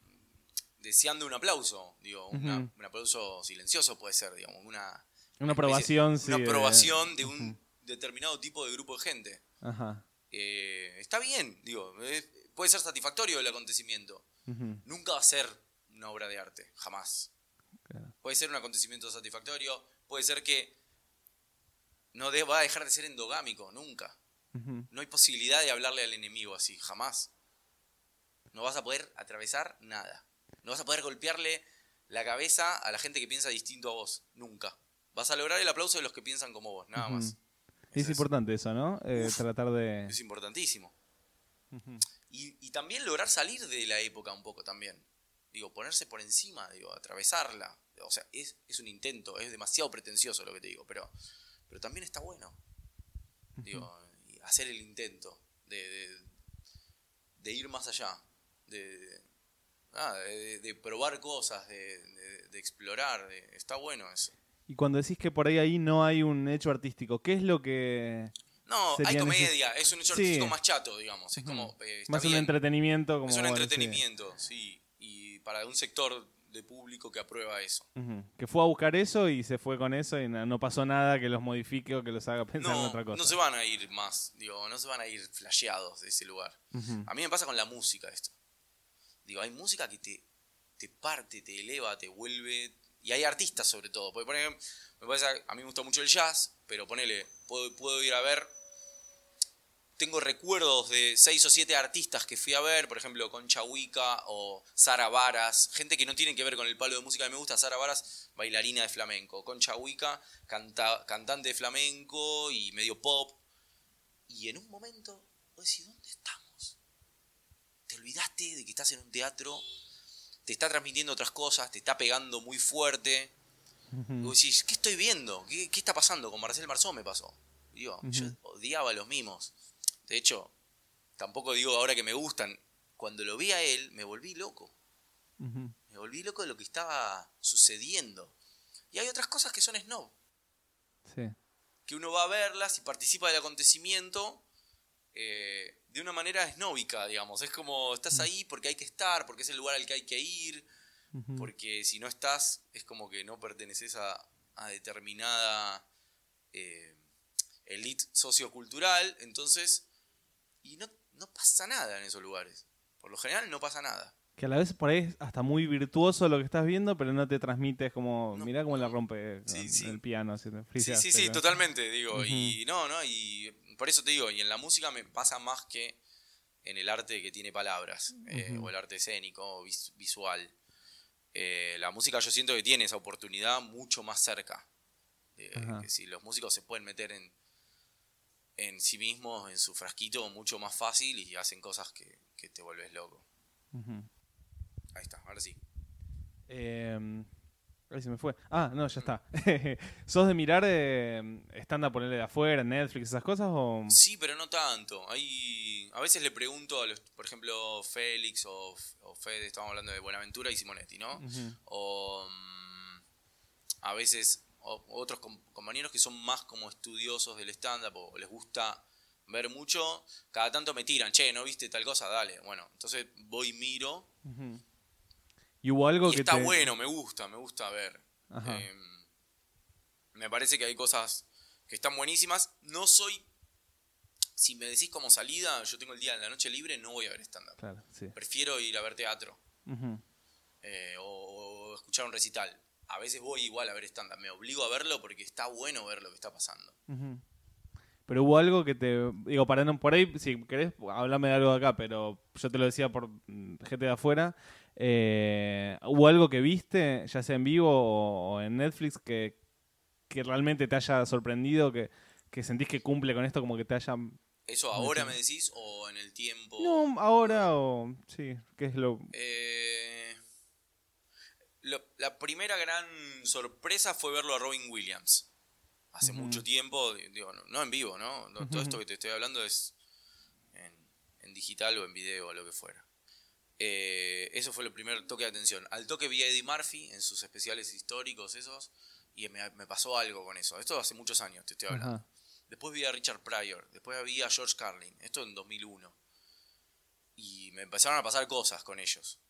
deseando un aplauso. Digo, una, uh-huh. un aplauso silencioso puede ser, digamos. Una... Una aprobación, una sí. Una aprobación de, de un uh-huh. determinado tipo de grupo de gente. Ajá. Eh, está bien, digo, eh, puede ser satisfactorio el acontecimiento. Uh-huh. Nunca va a ser una obra de arte, jamás. Claro. Puede ser un acontecimiento satisfactorio, puede ser que no de, va a dejar de ser endogámico, nunca. Uh-huh. No hay posibilidad de hablarle al enemigo así, jamás. No vas a poder atravesar nada. No vas a poder golpearle la cabeza a la gente que piensa distinto a vos, nunca. Vas a lograr el aplauso de los que piensan como vos, nada uh-huh. más. Es, es importante eso, ¿no? Eh, Uf, tratar de... Es importantísimo. Uh-huh. Y, y también lograr salir de la época un poco también. Digo, ponerse por encima, digo, atravesarla. O sea, es, es un intento, es demasiado pretencioso lo que te digo, pero, pero también está bueno. Uh-huh. Digo, hacer el intento de, de, de ir más allá, de, ah, de, de probar cosas, de, de, de explorar. De, está bueno eso. Y cuando decís que por ahí ahí no hay un hecho artístico, ¿qué es lo que...? No, hay comedia, neces- es un hecho sí. artístico más chato, digamos. Es como, eh, está más bien. un entretenimiento. Como es un bueno, entretenimiento, sí. sí. Y para un sector de público que aprueba eso. Uh-huh. Que fue a buscar eso y se fue con eso y no, no pasó nada que los modifique o que los haga pensar no, en otra cosa. No se van a ir más, digo, no se van a ir flasheados de ese lugar. Uh-huh. A mí me pasa con la música esto. Digo, hay música que te, te parte, te eleva, te vuelve... Y hay artistas sobre todo. Porque, por ejemplo, me parece, a mí me gusta mucho el jazz, pero ponele, puedo, puedo ir a ver... Tengo recuerdos de seis o siete artistas que fui a ver, por ejemplo, Concha Huica o Sara Varas, gente que no tiene que ver con el palo de música que me gusta. Sara Varas, bailarina de flamenco. Concha Huica, canta, cantante de flamenco y medio pop. Y en un momento, vos decís, ¿dónde estamos? Te olvidaste de que estás en un teatro, te está transmitiendo otras cosas, te está pegando muy fuerte. Uh-huh. Y vos decís, ¿qué estoy viendo? ¿Qué, qué está pasando? Con Marcel Marceau me pasó. Y digo, uh-huh. yo odiaba a los mimos. De hecho, tampoco digo ahora que me gustan. Cuando lo vi a él, me volví loco. Uh-huh. Me volví loco de lo que estaba sucediendo. Y hay otras cosas que son snob. Sí. Que uno va a verlas y participa del acontecimiento eh, de una manera snóbica, digamos. Es como, estás ahí porque hay que estar, porque es el lugar al que hay que ir. Uh-huh. Porque si no estás, es como que no perteneces a, a determinada eh, elite sociocultural. Entonces... Y no, no pasa nada en esos lugares. Por lo general no pasa nada. Que a la vez por ahí es hasta muy virtuoso lo que estás viendo, pero no te transmites como... No, mirá cómo no. la rompe sí, con sí. el piano. Sí, sí, sí, sí, totalmente, digo. Uh-huh. Y no, no, y por eso te digo, y en la música me pasa más que en el arte que tiene palabras, eh, Ujú. o el arte escénico, o vis- visual. Eh, la música yo siento que tiene esa oportunidad mucho más cerca. Eh, Ajá. que si los músicos se pueden meter en, en sí mismos, en su frasquito, mucho más fácil y hacen cosas que, que te vuelves loco. Ujú. Ahí está, ahora sí. Eh, ahí se me fue. Ah, no, ya está. ¿Sos de mirar eh, stand-up, ponerle de afuera, Netflix, esas cosas? O... Sí, pero no tanto. Hay, a veces le pregunto a los, por ejemplo, Félix o, o Fede, estamos hablando de Buenaventura y Simonetti, ¿no? Ujú. O mm, a veces o- otros com- compañeros que son más como estudiosos del stand-up o les gusta ver mucho, cada tanto me tiran, che, ¿no viste tal cosa? Dale. Bueno, entonces voy y miro Ujú. ¿Y hubo algo y que está te... bueno, me gusta, me gusta ver. Ajá, Eh, me parece que hay cosas que están buenísimas. No soy, si me decís como salida, yo tengo el día en la noche libre, no voy a ver stand-up. claro, sí. Prefiero ir a ver teatro Ujú. eh, o, o escuchar un recital. A veces voy igual a ver stand-up, me obligo a verlo porque está bueno ver lo que está pasando. Ujú. Pero hubo algo que te... Digo, para no... Por ahí, si querés, hablame de algo de acá, pero yo te lo decía por mm, gente de afuera. Eh, ¿hubo algo que viste, ya sea en vivo o, o en Netflix, que, que realmente te haya sorprendido, que, que sentís que cumple con esto, como que te haya... ¿Eso ahora me decís o en el tiempo? No, No. ahora o... Sí, ¿qué es lo...? Eh, lo- la primera gran sorpresa fue verlo a Robin Williams. Hace Ujú, mucho tiempo, digo, no, no en vivo, ¿no? No, todo esto ujú, que te estoy hablando es en, en digital o en video o lo que fuera. Eh, eso fue el primer toque de atención. Al toque vi a Eddie Murphy en sus especiales históricos, esos, y me, me pasó algo con eso. Esto hace muchos años, te estoy hablando. ajá, Después vi a Richard Pryor, después vi a George Carlin, esto en dos mil uno. Y me empezaron a pasar cosas con ellos.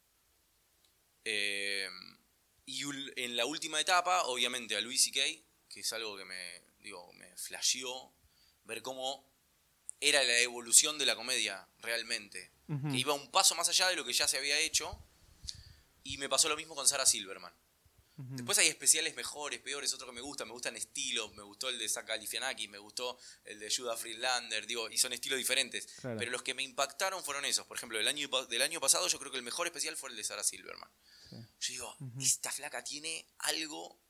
Eh, y ul- en la última etapa, obviamente, a Louis C K, que es algo que me, digo, me flasheó, ver cómo era la evolución de la comedia realmente. Que ujú, iba un paso más allá de lo que ya se había hecho. Y me pasó lo mismo con Sarah Silverman. ujú, Después hay especiales mejores, peores, otros que me gustan. Me gustan estilos, me gustó el de Zach Galifianakis, me gustó el de Judah Friedlander, digo, y son estilos diferentes. claro, Pero los que me impactaron fueron esos. Por ejemplo, del año, pa- del año pasado yo creo que el mejor especial fue el de Sarah Silverman. sí, Yo digo, ujú, esta flaca tiene algo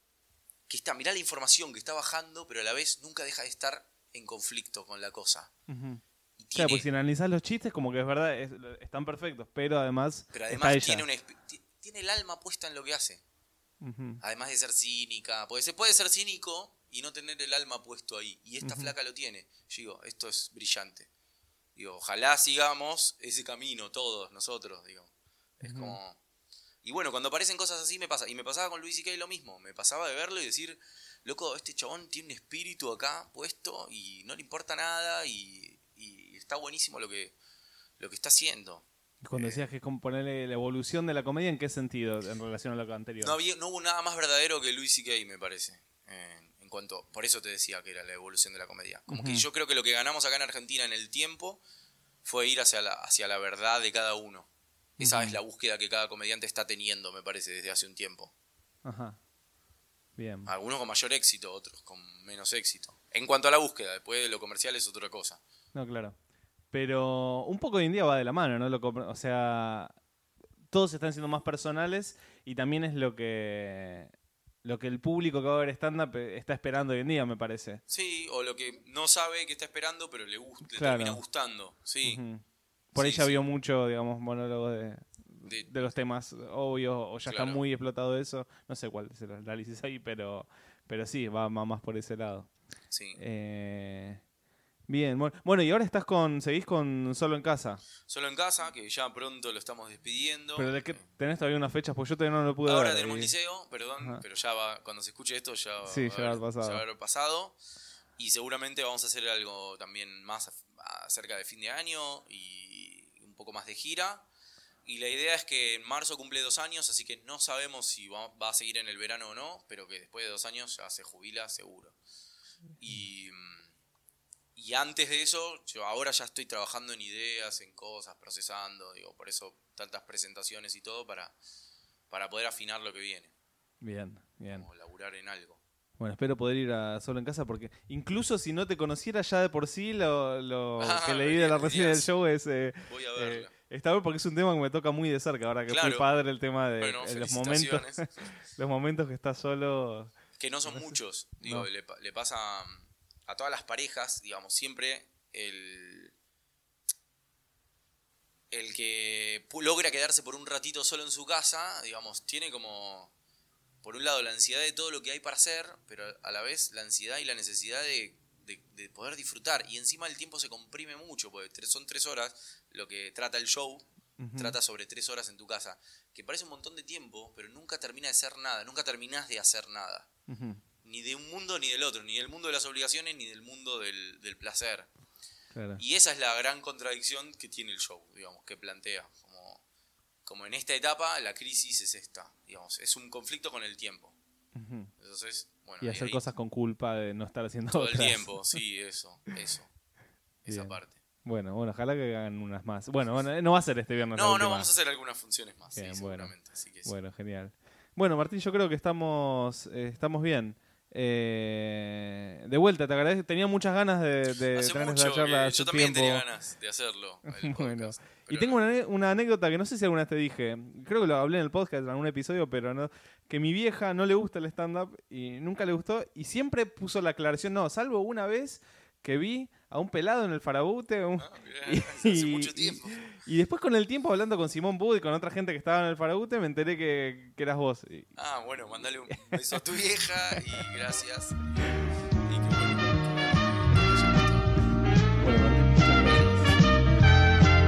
que está, mirá la información que está bajando, pero a la vez nunca deja de estar en conflicto con la cosa. ujú. Y Claro, porque tiene, si analizás los chistes, como que es verdad, es- están perfectos, pero además pero está además tiene, ella. una, esp- ti- tiene el alma puesta en lo que hace. Ujú, Además de ser cínica, porque se puede ser cínico y no tener el alma puesto ahí. Y esta ujú, flaca lo tiene. Yo digo, esto es brillante. Digo, ojalá sigamos ese camino todos nosotros, digo. Es ujú. como... Y bueno, cuando aparecen cosas así me pasa. Y me pasaba con Luis C K lo mismo. Me pasaba de verlo y decir, loco, este chabón tiene un espíritu acá puesto y no le importa nada y, y está buenísimo lo que, lo que está haciendo. Cuando decías que es como ponerle la evolución de la comedia, ¿en qué sentido en relación a lo No, anterior? había, no hubo nada más verdadero que Louis C K, me parece. En, en cuanto, por eso te decía que era la evolución de la comedia. Como que Ujú, yo creo que lo que ganamos acá en Argentina en el tiempo fue ir hacia la, hacia la verdad de cada uno. Esa es ujú. la búsqueda que cada comediante está teniendo, me parece, desde hace un tiempo. Ajá, bien. Algunos con mayor éxito, otros con menos éxito. En cuanto a la búsqueda, después de lo comercial es otra cosa. No, claro. Pero un poco hoy en día va de la mano, ¿no? Lo co- o sea, todos están siendo más personales y también es lo que lo que el público que va a ver stand-up eh, está esperando hoy en día, me parece. Sí, o lo que no sabe que está esperando, pero le, gust- le termina Claro. gustando. Sí, Ujú. Por ahí sí, ya vio sí. mucho, digamos, monólogos de, De, de los temas obvios o ya está claro, muy explotado eso. No sé cuál es el análisis ahí, pero, pero sí, va, va más por ese lado. sí. Eh, bien, bueno, bueno, y ahora estás con, seguís con Solo en Casa. Solo en casa, que ya pronto lo estamos Pero despidiendo. de qué Eh, tenés todavía unas fechas, porque yo todavía no lo pude Ahora ver. tenemos y- liceo, perdón, Ajá. pero ya va, cuando se escuche esto ya va Sí, a ya va haber, ya va a pasado. haber pasado. Y seguramente vamos a hacer algo también más a- acerca de fin de año y un poco más de gira. Y la idea es que en marzo cumple dos años, así que no sabemos si va, va a seguir en el verano o no, pero que después de dos años ya se jubila seguro. Y, mm, y antes de eso, yo ahora ya estoy trabajando en ideas, en cosas, procesando, digo, por eso tantas presentaciones y todo para, para poder afinar lo que viene, Bien, bien. o laburar en algo. Bueno, espero poder ir a Solo en Casa porque incluso si no te conociera ya de por sí, lo, lo Ah, que leí de la reseña del dirías, show es... Eh, voy a verla. eh, está bien porque es un tema que me toca muy de cerca. Ahora que Claro. fui padre, el tema de Bueno, eh, los momentos felicitaciones. los momentos que estás solo... Que no son muchos. Digo, No. le, pa- le pasa a todas las parejas, digamos, siempre el... El que pu- logra quedarse por un ratito solo en su casa, digamos, tiene como, por un lado, la ansiedad de todo lo que hay para hacer, pero a la vez la ansiedad y la necesidad de, de, de poder disfrutar. Y encima el tiempo se comprime mucho, porque tres- son tres horas lo que trata el show, Ujú. trata sobre tres horas en tu casa, que parece un montón de tiempo, pero nunca termina de ser nada, nunca terminás de hacer nada. Ujú. Ni de un mundo ni del otro, ni del mundo de las obligaciones, ni del mundo del, del placer. Claro. Y esa es la gran contradicción que tiene el show, digamos, que plantea. Como, como en esta etapa, la crisis es esta, digamos, es un conflicto con el tiempo. Ujú. Entonces, bueno, Y ahí- hacer ahí cosas con culpa de no estar haciendo todo el otras. tiempo, sí, eso, eso, esa Bien. parte. Bueno, bueno, ojalá que hagan unas más. Bueno, bueno, no va a ser este viernes la No, última. no, vamos a hacer algunas funciones más, Bien, sí, bueno. seguramente. Así que sí. Bueno, genial. Bueno, Martín, yo creo que estamos, eh, estamos bien. Eh, de vuelta, te agradezco. Tenía muchas ganas de, de Hace tener mucho esta charla que hace yo también tiempo. tenía ganas de hacerlo. el Bueno, podcast, y pero tengo no. una, ane- una anécdota que no sé si alguna vez te dije. Creo que lo hablé en el podcast en algún episodio, pero no. Que mi vieja no le gusta el stand-up y nunca le gustó. Y siempre puso la aclaración, no, salvo una vez que vi a un pelado en el Farabute. un- Ah, mirá, hace mucho tiempo. Y después con el tiempo, hablando con Simón Bud y con otra gente que estaba en el Farabute, me enteré que, que eras vos. Y- Ah, bueno, mandale un beso a tu vieja y gracias. Y qué bueno que te haya gustado. Bueno, Martín, muchas gracias.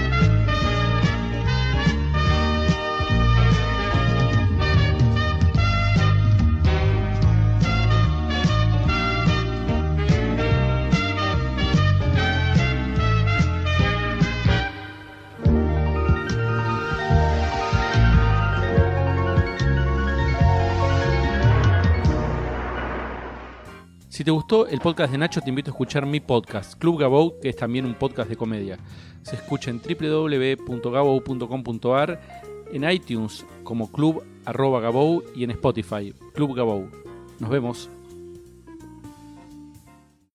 Si te gustó el podcast de Nacho, te invito a escuchar mi podcast, Club Gabou, que es también un podcast de comedia. Se escucha en w w w punto gabou punto com punto a r, en iTunes como Club arroba Gabou y en Spotify, Club Gabou. Nos vemos.